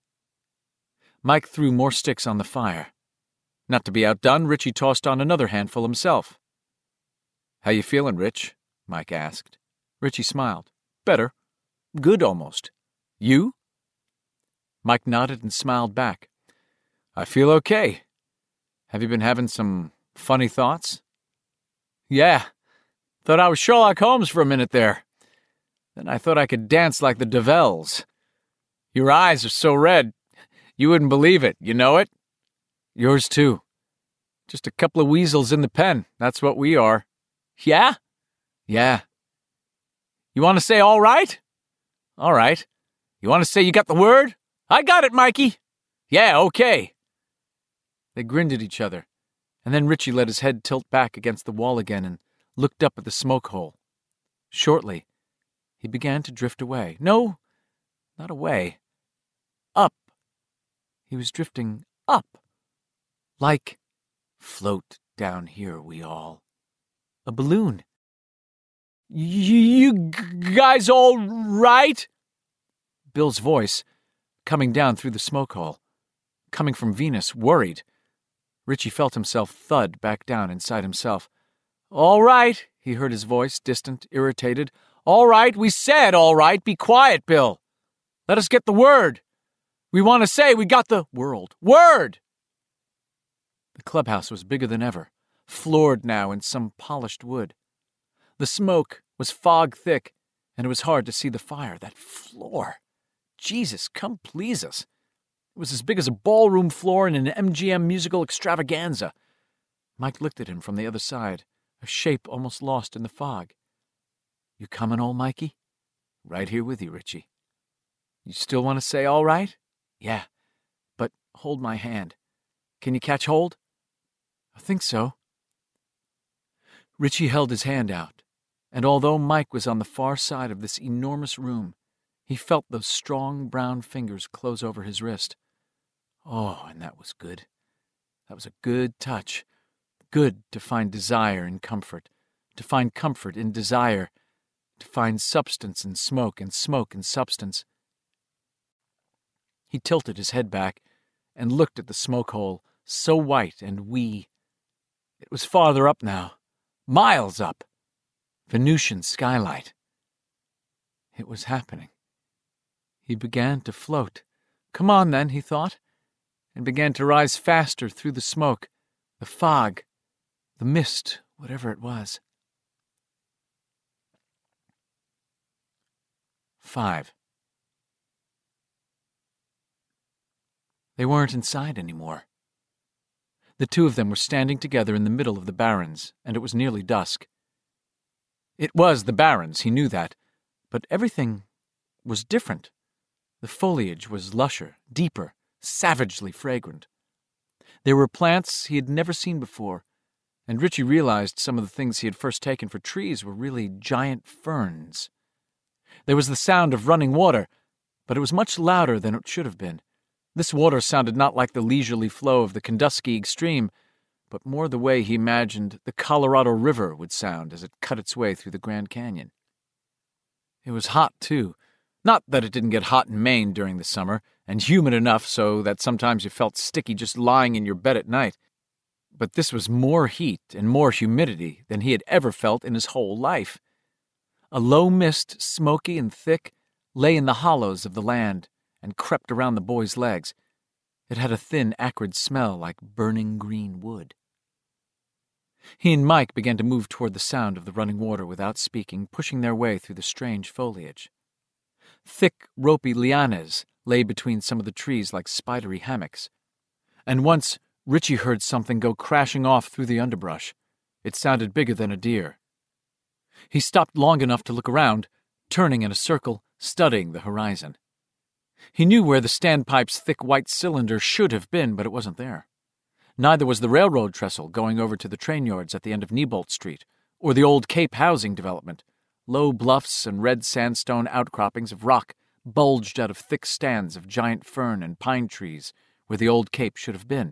Mike threw more sticks on the fire. Not to be outdone, Richie tossed on another handful himself. "How you feeling, Rich?" Mike asked. Richie smiled. "Better. Good, almost. You?" Mike nodded and smiled back. "I feel okay. Have you been having some funny thoughts?" "Yeah. Thought I was Sherlock Holmes for a minute there. Then I thought I could dance like the Devels. Your eyes are so red, you wouldn't believe it. You know it? Yours too. Just a couple of weasels in the pen. That's what we are." "Yeah?" "Yeah." "You want to say all right?" "All right." "You want to say you got the word?" "I got it, Mikey." "Yeah, okay." They grinned at each other, and then Richie let his head tilt back against the wall again and looked up at the smoke hole. Shortly, he began to drift away. No, not away. Up. He was drifting up. Like, "Float down here, we all." A balloon. You guys all right?" Bill's voice, coming down through the smoke hole, coming from Venus, worried. Richie felt himself thud back down inside himself. "All right," he heard his voice, distant, irritated. "All right, we said all right. Be quiet, Bill. Let us get the word. We want to say we got the word." The clubhouse was bigger than ever, floored now in some polished wood. The smoke was fog-thick, and it was hard to see the fire. That floor! Jesus, come please us. It was as big as a ballroom floor in an MGM musical extravaganza. Mike looked at him from the other side, a shape almost lost in the fog. "You coming, old Mikey?" "Right here with you, Richie." "You still want to say all right?" "Yeah, but hold my hand. Can you catch hold?" "I think so." Richie held his hand out, and although Mike was on the far side of this enormous room, he felt those strong brown fingers close over his wrist. Oh, and that was good. That was a good touch. Good to find desire in comfort, to find comfort in desire, to find substance in smoke and smoke in substance. He tilted his head back and looked at the smoke hole, so white and wee. It was farther up now, miles up. Venusian skylight. It was happening. He began to float. Come on, then, he thought, and began to rise faster through the smoke, the fog, the mist, whatever it was. 5. They weren't inside anymore. The two of them were standing together in the middle of the barrens, and it was nearly dusk. It was the barrens, he knew that, but everything was different. The foliage was lusher, deeper, savagely fragrant. There were plants he had never seen before, and Richie realized some of the things he had first taken for trees were really giant ferns. There was the sound of running water, but it was much louder than it should have been. This water sounded not like the leisurely flow of the Kenduskeag stream, but more the way he imagined the Colorado River would sound as it cut its way through the Grand Canyon. It was hot, too. Not that it didn't get hot in Maine during the summer, and humid enough so that sometimes you felt sticky just lying in your bed at night. But this was more heat and more humidity than he had ever felt in his whole life. A low mist, smoky and thick, lay in the hollows of the land and crept around the boy's legs. It had a thin, acrid smell like burning green wood. He and Mike began to move toward the sound of the running water without speaking, pushing their way through the strange foliage. Thick, ropey lianas lay between some of the trees like spidery hammocks. And once Richie heard something go crashing off through the underbrush. It sounded bigger than a deer. He stopped long enough to look around, turning in a circle, studying the horizon. He knew where the standpipe's thick white cylinder should have been, but it wasn't there. Neither was the railroad trestle going over to the train yards at the end of Neibolt Street, or the old Cape housing development. Low bluffs and red sandstone outcroppings of rock bulged out of thick stands of giant fern and pine trees where the old Cape should have been.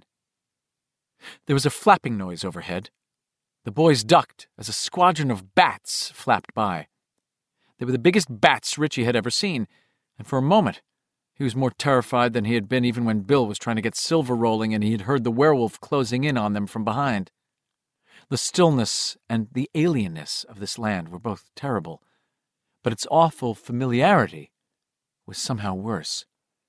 There was a flapping noise overhead. The boys ducked as a squadron of bats flapped by. They were the biggest bats Richie had ever seen, and for a moment he was more terrified than he had been even when Bill was trying to get Silver rolling and he had heard the werewolf closing in on them from behind. The stillness and the alienness of this land were both terrible, but its awful familiarity was somehow worse.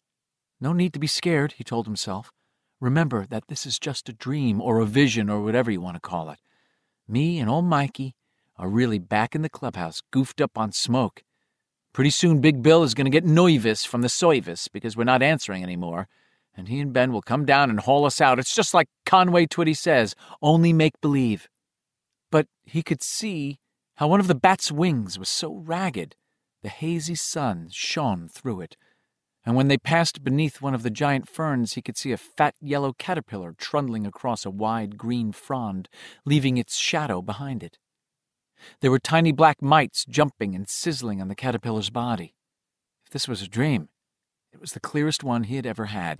No need to be scared, he told himself. Remember that this is just a dream or a vision or whatever you want to call it. Me and old Mikey are really back in the clubhouse, goofed up on smoke. Pretty soon Big Bill is going to get nervous from the service because we're not answering anymore, and he and Ben will come down and haul us out. It's just like Conway Twitty says, only make-believe. But he could see how one of the bat's wings was so ragged, the hazy sun shone through it, and when they passed beneath one of the giant ferns he could see a fat yellow caterpillar trundling across a wide green frond, leaving its shadow behind it. There were tiny black mites jumping and sizzling on the caterpillar's body. If this was a dream, it was the clearest one he had ever had.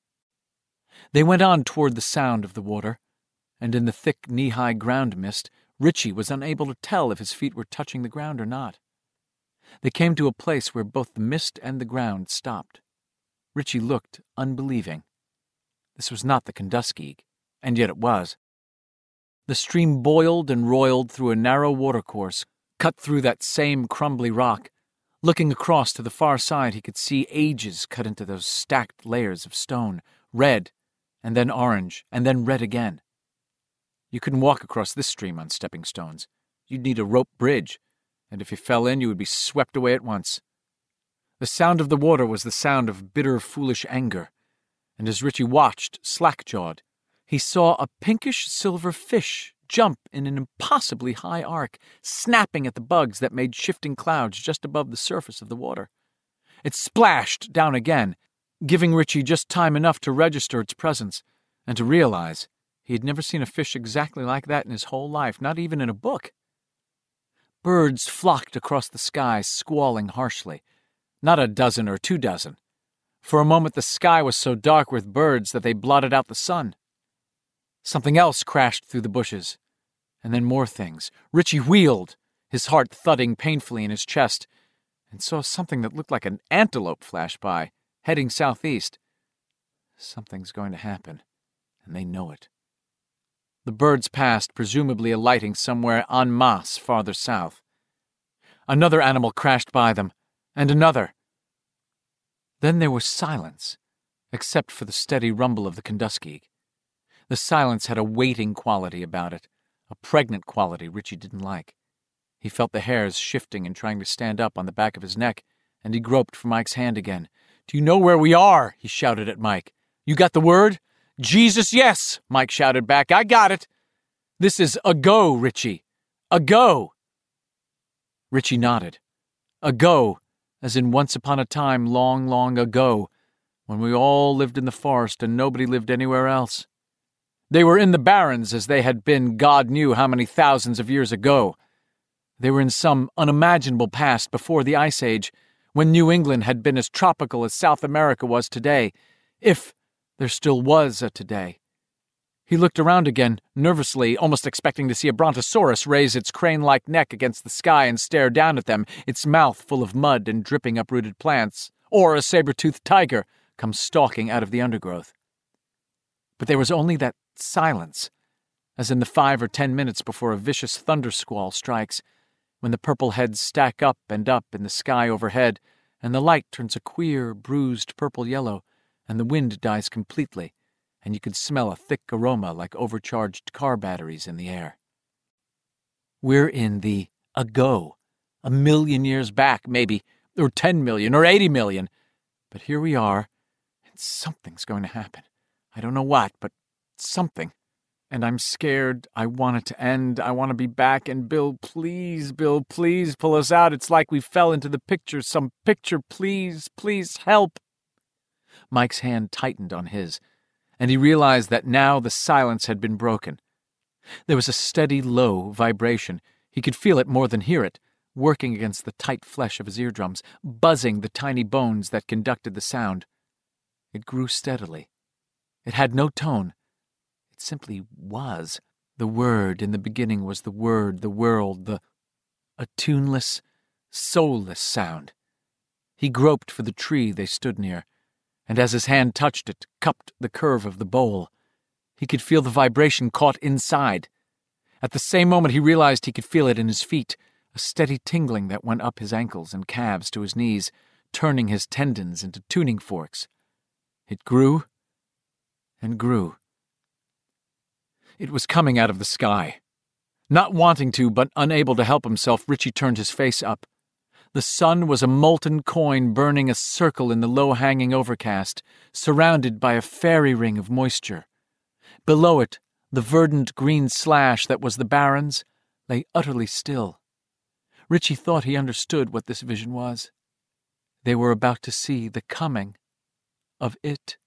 They went on toward the sound of the water, and in the thick knee-high ground mist, Richie was unable to tell if his feet were touching the ground or not. They came to a place where both the mist and the ground stopped. Richie looked unbelieving. This was not the Kenduskeag, and yet it was. The stream boiled and roiled through a narrow watercourse, cut through that same crumbly rock. Looking across to the far side, he could see ages cut into those stacked layers of stone, red, and then orange, and then red again. You couldn't walk across this stream on stepping stones. You'd need a rope bridge, and if you fell in, you would be swept away at once. The sound of the water was the sound of bitter, foolish anger, and as Richie watched, slack-jawed, he saw a pinkish silver fish jump in an impossibly high arc, snapping at the bugs that made shifting clouds just above the surface of the water. It splashed down again, giving Richie just time enough to register its presence and to realize he had never seen a fish exactly like that in his whole life, not even in a book. Birds flocked across the sky, squalling harshly. Not a dozen or 2 dozen. For a moment the sky was so dark with birds that they blotted out the sun. Something else crashed through the bushes, and then more things. Richie wheeled, his heart thudding painfully in his chest, and saw something that looked like an antelope flash by, heading southeast. Something's going to happen, and they know it. The birds passed, presumably alighting somewhere en masse farther south. Another animal crashed by them, and another. Then there was silence, except for the steady rumble of the Kenduskeag. The silence had a waiting quality about it, a pregnant quality Richie didn't like. He felt the hairs shifting and trying to stand up on the back of his neck, and he groped for Mike's hand again. "Do you know where we are?" he shouted at Mike. "You got the word?" "Jesus, yes," Mike shouted back. "I got it." "This is a go, Richie. A go." Richie nodded. A go, as in once upon a time long, long ago, when we all lived in the forest and nobody lived anywhere else. They were in the barrens as they had been God knew how many thousands of years ago. They were in some unimaginable past before the Ice Age, when New England had been as tropical as South America was today, if there still was a today. He looked around again, nervously, almost expecting to see a brontosaurus raise its crane-like neck against the sky and stare down at them, its mouth full of mud and dripping uprooted plants, or a saber-toothed tiger come stalking out of the undergrowth. But there was only that silence, as in the 5 or 10 minutes before a vicious thunder squall strikes, when the purple heads stack up in the sky overhead, and the light turns a queer, bruised purple-yellow, and the wind dies completely, and you could smell a thick aroma like overcharged car batteries in the air. We're in the ago. 1,000,000 years back, maybe, or 10 million, or 80 million. But here we are, and something's going to happen. I don't know what, but something. And I'm scared. I want it to end. I want to be back. And Bill, please, pull us out. It's like we fell into the picture. Some picture, please, help. Mike's hand tightened on his, and he realized that now the silence had been broken. There was a steady, low vibration. He could feel it more than hear it, working against the tight flesh of his eardrums, buzzing the tiny bones that conducted the sound. It grew steadily. It had no tone. It simply was. The word in the beginning was the word, the world, a tuneless, soulless sound. He groped for the tree they stood near, and as his hand touched it, cupped the curve of the bole. He could feel the vibration caught inside. At the same moment he realized he could feel it in his feet, a steady tingling that went up his ankles and calves to his knees, turning his tendons into tuning forks. It grew and grew. It was coming out of the sky. Not wanting to, but unable to help himself, Richie turned his face up. The sun was a molten coin burning a circle in the low-hanging overcast, surrounded by a fairy ring of moisture. Below it, the verdant green slash that was the Barrens lay utterly still. Richie thought he understood what this vision was. They were about to see the coming of it.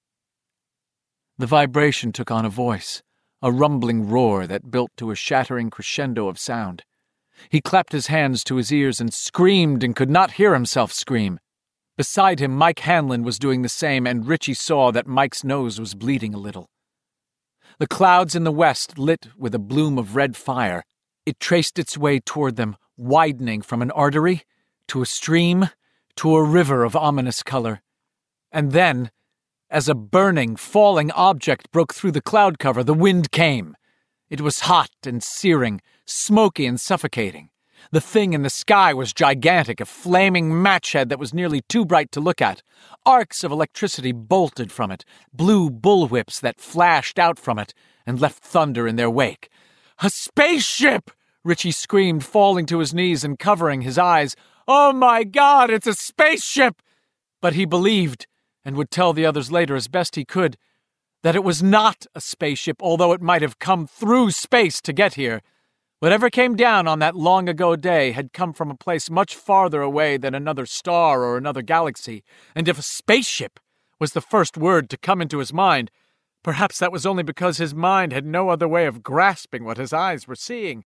The vibration took on a voice, a rumbling roar that built to a shattering crescendo of sound. He clapped his hands to his ears and screamed and could not hear himself scream. Beside him, Mike Hanlon was doing the same, and Richie saw that Mike's nose was bleeding a little. The clouds in the west lit with a bloom of red fire. It traced its way toward them, widening from an artery to a stream to a river of ominous color. And then, as a burning, falling object broke through the cloud cover, the wind came. It was hot and searing, smoky and suffocating. The thing in the sky was gigantic, a flaming match head that was nearly too bright to look at. Arcs of electricity bolted from it, blue bullwhips that flashed out from it and left thunder in their wake. "A spaceship!" Richie screamed, falling to his knees and covering his eyes. "Oh my God, it's a spaceship!" But he believed, and would tell the others later as best he could, that it was not a spaceship, although it might have come through space to get here. Whatever came down on that long-ago day had come from a place much farther away than another star or another galaxy, and if a spaceship was the first word to come into his mind, perhaps that was only because his mind had no other way of grasping what his eyes were seeing.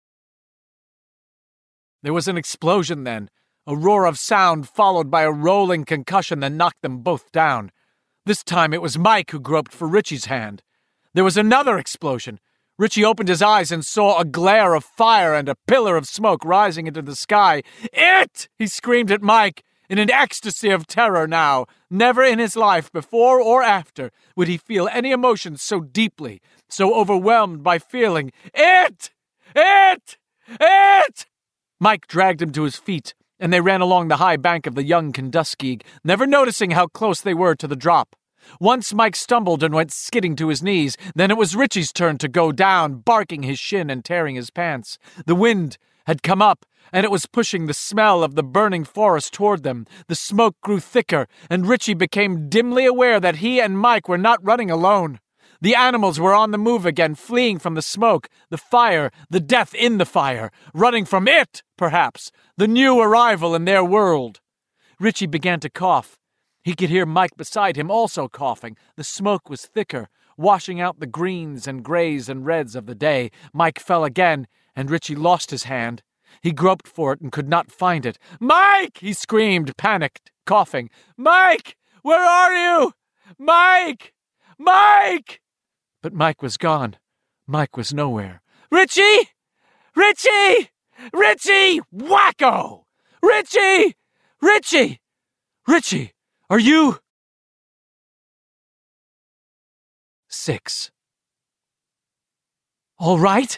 There was an explosion then, a roar of sound followed by a rolling concussion that knocked them both down. This time it was Mike who groped for Richie's hand. There was another explosion. Richie opened his eyes and saw a glare of fire and a pillar of smoke rising into the sky. "It!" he screamed at Mike, in an ecstasy of terror now. Never in his life, before or after, would he feel any emotion so deeply, so overwhelmed by feeling. "It! It! It!" Mike dragged him to his feet, and they ran along the high bank of the young Kenduskeag, never noticing how close they were to the drop. Once Mike stumbled and went skidding to his knees. Then it was Richie's turn to go down, barking his shin and tearing his pants. The wind had come up, and it was pushing the smell of the burning forest toward them. The smoke grew thicker, and Richie became dimly aware that he and Mike were not running alone. The animals were on the move again, fleeing from the smoke, the fire, the death in the fire, running from it, perhaps, the new arrival in their world. Richie began to cough. He could hear Mike beside him also coughing. The smoke was thicker, washing out the greens and grays and reds of the day. Mike fell again, and Richie lost his hand. He groped for it and could not find it. "Mike!" he screamed, panicked, coughing. "Mike! Where are you? Mike! Mike!" But Mike was gone. Mike was nowhere. "Richie! Richie! Richie! Wacko! Richie! Richie! Richie! Are you?" 6. "All right?"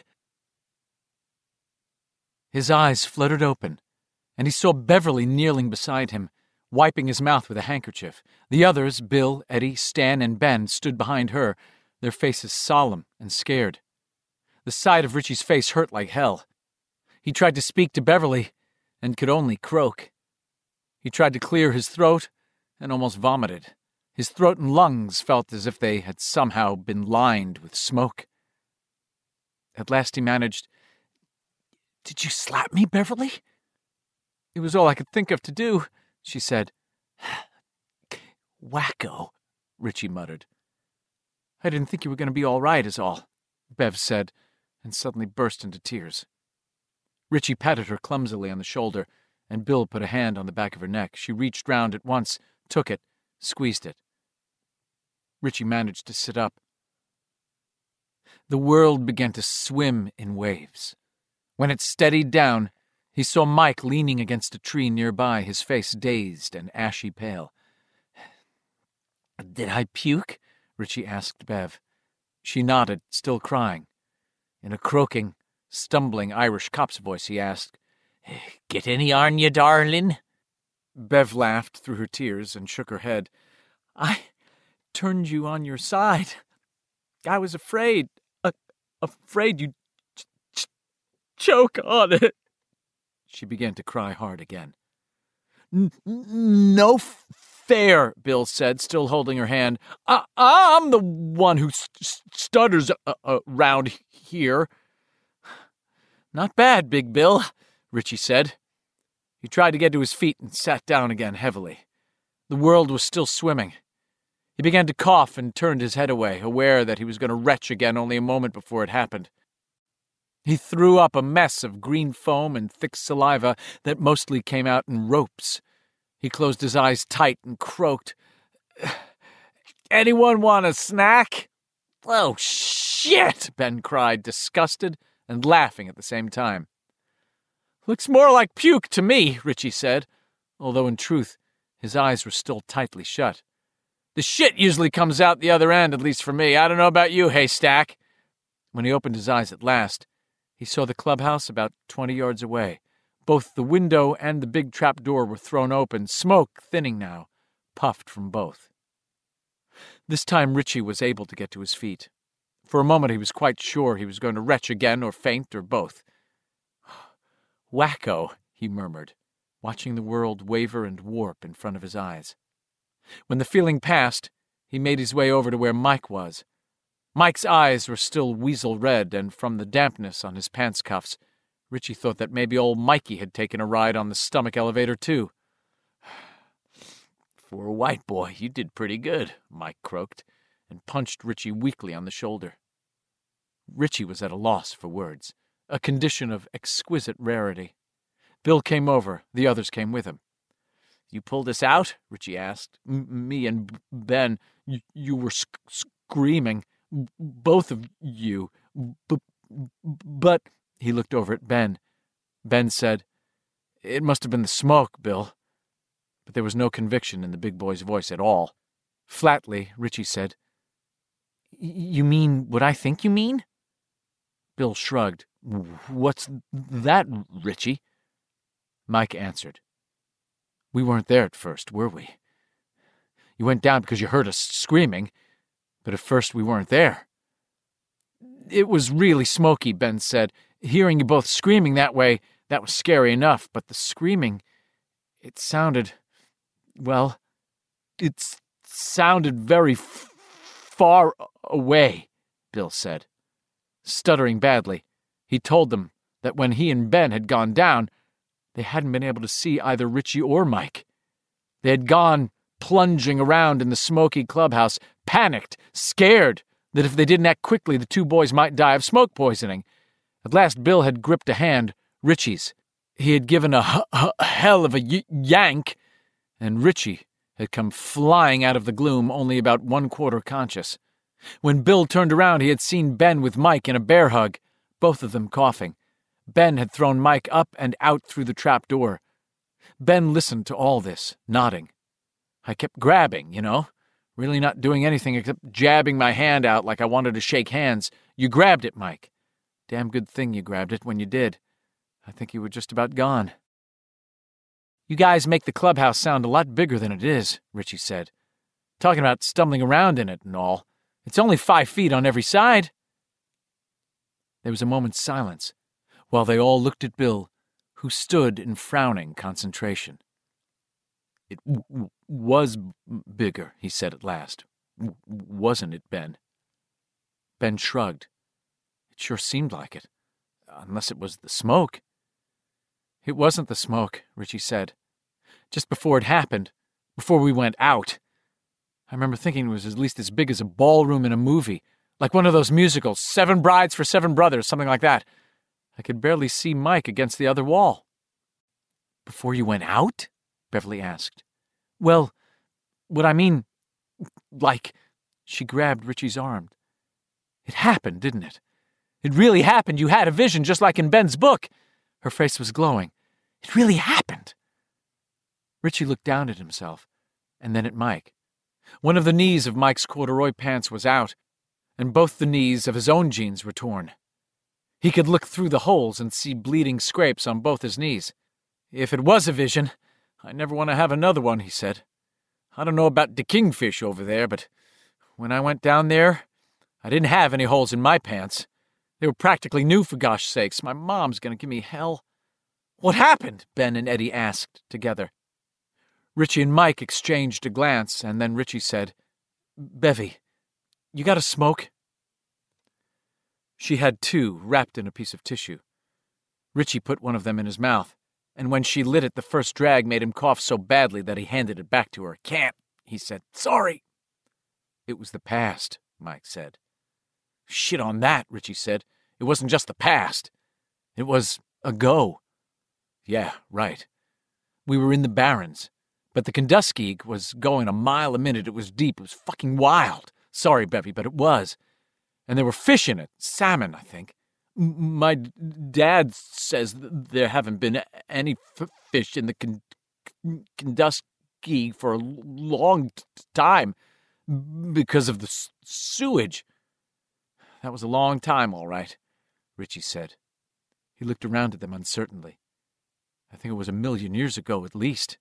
His eyes fluttered open, and he saw Beverly kneeling beside him, wiping his mouth with a handkerchief. The others, Bill, Eddie, Stan, and Ben, stood behind her, their faces solemn and scared. The sight of Richie's face hurt like hell. He tried to speak to Beverly and could only croak. He tried to clear his throat and almost vomited. His throat and lungs felt as if they had somehow been lined with smoke. At last he managed, "Did you slap me, Beverly?" "It was all I could think of to do," she said. "Wacko," Richie muttered. "I didn't think you were going to be all right, is all," Bev said, and suddenly burst into tears. Richie patted her clumsily on the shoulder, and Bill put a hand on the back of her neck. She reached round at once, took it, squeezed it. Richie managed to sit up. The world began to swim in waves. When it steadied down, he saw Mike leaning against a tree nearby, his face dazed and ashy pale. "Did I puke?" Richie asked Bev. She nodded, still crying. In a croaking, stumbling Irish cop's voice, he asked, "Get any on you, darling?" Bev laughed through her tears and shook her head. "I turned you on your side. I was afraid you'd choke on it." She began to cry hard again. "No fair," Bill said, still holding her hand. "I'm the one who stutters around here." "Not bad, Big Bill," Richie said. He tried to get to his feet and sat down again heavily. The world was still swimming. He began to cough and turned his head away, aware that he was going to retch again only a moment before it happened. He threw up a mess of green foam and thick saliva that mostly came out in ropes. He closed his eyes tight and croaked, "Anyone want a snack?" "Oh, shit!" Ben cried, disgusted and laughing at the same time. "Looks more like puke to me," Richie said, although in truth his eyes were still tightly shut. "The shit usually comes out the other end, at least for me. I don't know about you, Haystack." When he opened his eyes at last, he saw the clubhouse about 20 yards away. Both the window and the big trap door were thrown open, smoke thinning now, puffed from both. This time Richie was able to get to his feet. For a moment he was quite sure he was going to retch again or faint or both. "Wacko," he murmured, watching the world waver and warp in front of his eyes. When the feeling passed, he made his way over to where Mike was. Mike's eyes were still weasel red, and from the dampness on his pants cuffs, Richie thought that maybe old Mikey had taken a ride on the stomach elevator, too. "For a white boy, you did pretty good," Mike croaked, and punched Richie weakly on the shoulder. Richie was at a loss for words, a condition of exquisite rarity. Bill came over, the others came with him. "You pulled us out?" Richie asked. "Me and Ben, you were screaming, both of you, but..." He looked over at Ben. Ben said, "It must have been the smoke, Bill." But there was no conviction in the big boy's voice at all. Flatly, Richie said, "You mean what I think you mean?" Bill shrugged. "What's that, Richie?" Mike answered, "We weren't there at first, were we? You went down because you heard us screaming, but at first we weren't there." "It was really smoky," Ben said. "Hearing you both screaming that way, that was scary enough, but the screaming, it sounded, well, it sounded very far away," Bill said. Stuttering badly, he told them that when he and Ben had gone down, they hadn't been able to see either Richie or Mike. They had gone plunging around in the smoky clubhouse, panicked, scared that if they didn't act quickly, the two boys might die of smoke poisoning. At last Bill had gripped a hand, Richie's. He had given a hell of a yank, and Richie had come flying out of the gloom only about 1/4 conscious. When Bill turned around, he had seen Ben with Mike in a bear hug, both of them coughing. Ben had thrown Mike up and out through the trap door. Ben listened to all this, nodding. "I kept grabbing, really not doing anything except jabbing my hand out like I wanted to shake hands. You grabbed it, Mike. Damn good thing you grabbed it when you did. I think you were just about gone." "You guys make the clubhouse sound a lot bigger than it is," Richie said. "Talking about stumbling around in it and all. It's only 5 feet on every side." There was a moment's silence. while they all looked at Bill, who stood in frowning concentration. "It was bigger," he said at last. "Wasn't it, Ben?" Ben shrugged. "It sure seemed like it. Unless it was the smoke." "It wasn't the smoke," Richie said. "Just before it happened, before we went out, I remember thinking it was at least as big as a ballroom in a movie, like one of those musicals, 7 Brides for 7 Brothers, something like that. I could barely see Mike against the other wall." "Before you went out?" Beverly asked. "Well, what I mean, like," she grabbed Richie's arm. "It happened, didn't it? It really happened. You had a vision just like in Ben's book." Her face was glowing. "It really happened." Richie looked down at himself, and then at Mike. One of the knees of Mike's corduroy pants was out, and both the knees of his own jeans were torn. He could look through the holes and see bleeding scrapes on both his knees. "If it was a vision, I never want to have another one," he said. "I don't know about the kingfish over there, but when I went down there, I didn't have any holes in my pants. They were practically new, for gosh sakes. My mom's going to give me hell." "What happened?" Ben and Eddie asked together. Richie and Mike exchanged a glance, and then Richie said, "Bevy, you got a smoke?" She had 2 wrapped in a piece of tissue. Richie put one of them in his mouth, and when she lit it, the first drag made him cough so badly that he handed it back to her. "Can't," he said. "Sorry." "It was the past," Mike said. "Shit on that," Richie said. "It wasn't just the past. It was a go." "Yeah, right. We were in the Barrens, but the Kenduskeag was going a mile a minute. It was deep. It was fucking wild. Sorry, Bevy, but it was. And there were fish in it. Salmon, I think. My dad says there haven't been any fish in the Kenduskeag for a long time because of the sewage." "That was a long time, all right," Richie said. He looked around at them uncertainly. "I think it was 1,000,000 years ago at least."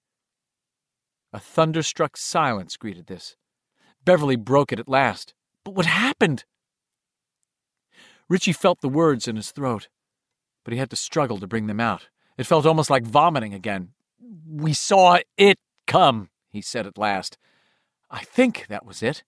A thunderstruck silence greeted this. Beverly broke it at last. "But what happened?" Richie felt the words in his throat, but he had to struggle to bring them out. It felt almost like vomiting again. "We saw it come," he said at last. "I think that was it."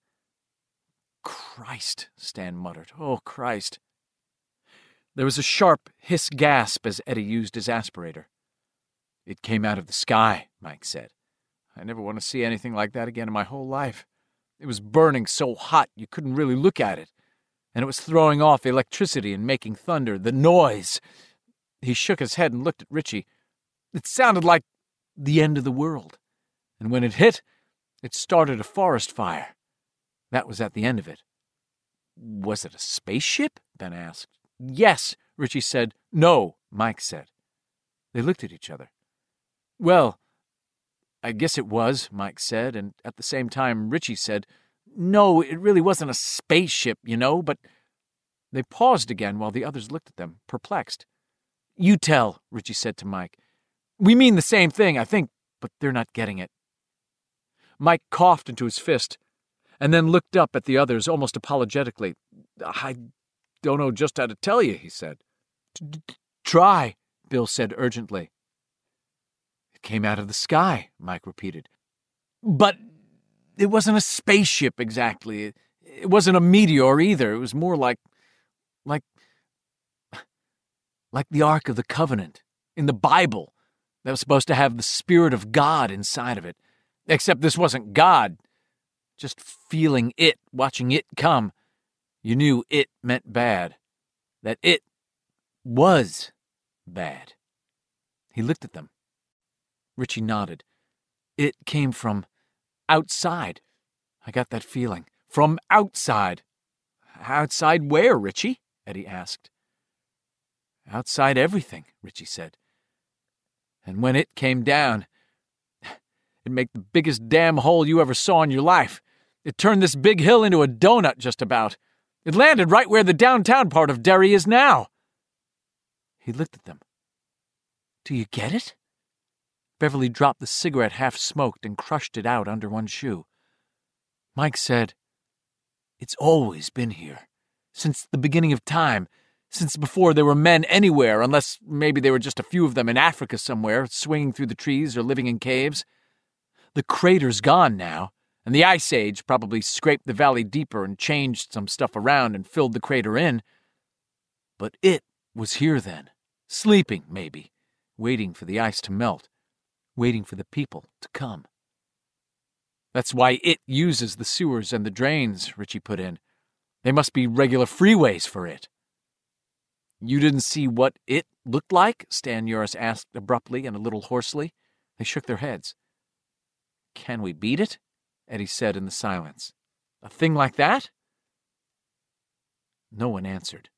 "Christ," Stan muttered. "Oh, Christ." There was a sharp hiss gasp as Eddie used his aspirator. "It came out of the sky," Mike said. "I never want to see anything like that again in my whole life. It was burning so hot you couldn't really look at it, and it was throwing off electricity and making thunder. The noise—" He shook his head and looked at Richie. "It sounded like the end of the world. And when it hit, it started a forest fire. That was at the end of it." "Was it a spaceship?" Ben asked. "Yes," Richie said. "No," Mike said. They looked at each other. "Well, I guess it was," Mike said, and at the same time Richie said, "No, it really wasn't a spaceship, you know, but—" They paused again while the others looked at them, perplexed. "You tell," Richie said to Mike. "We mean the same thing, I think, but they're not getting it." Mike coughed into his fist, and then looked up at the others almost apologetically. "I don't know just how to tell you," he said. "Try," Bill said urgently. "It came out of the sky," Mike repeated. "But it wasn't a spaceship exactly. It wasn't a meteor either. It was more like the Ark of the Covenant in the Bible that was supposed to have the Spirit of God inside of it. Except this wasn't God. Just feeling it, watching it come. You knew it meant bad. That it was bad." He looked at them. Richie nodded. "It came from outside. I got that feeling. From outside." "Outside where, Richie?" Eddie asked. "Outside everything," Richie said. "And when it came down, it made the biggest damn hole you ever saw in your life. It turned this big hill into a donut just about. It landed right where the downtown part of Derry is now." He looked at them. "Do you get it?" Beverly dropped the cigarette half-smoked and crushed it out under one shoe. Mike said, "It's always been here, since the beginning of time. since before there were men anywhere, unless maybe there were just a few of them in Africa somewhere, swinging through the trees or living in caves. The crater's gone now, and the Ice Age probably scraped the valley deeper and changed some stuff around and filled the crater in. But it was here then, sleeping, maybe, waiting for the ice to melt, waiting for the people to come. That's why it uses the sewers and the drains, Richie put in. They must be regular freeways for it. You didn't see what it looked like? Stan Uris asked abruptly and a little hoarsely. They shook their heads. Can we beat it? Eddie said in the silence. A thing like that? No one answered.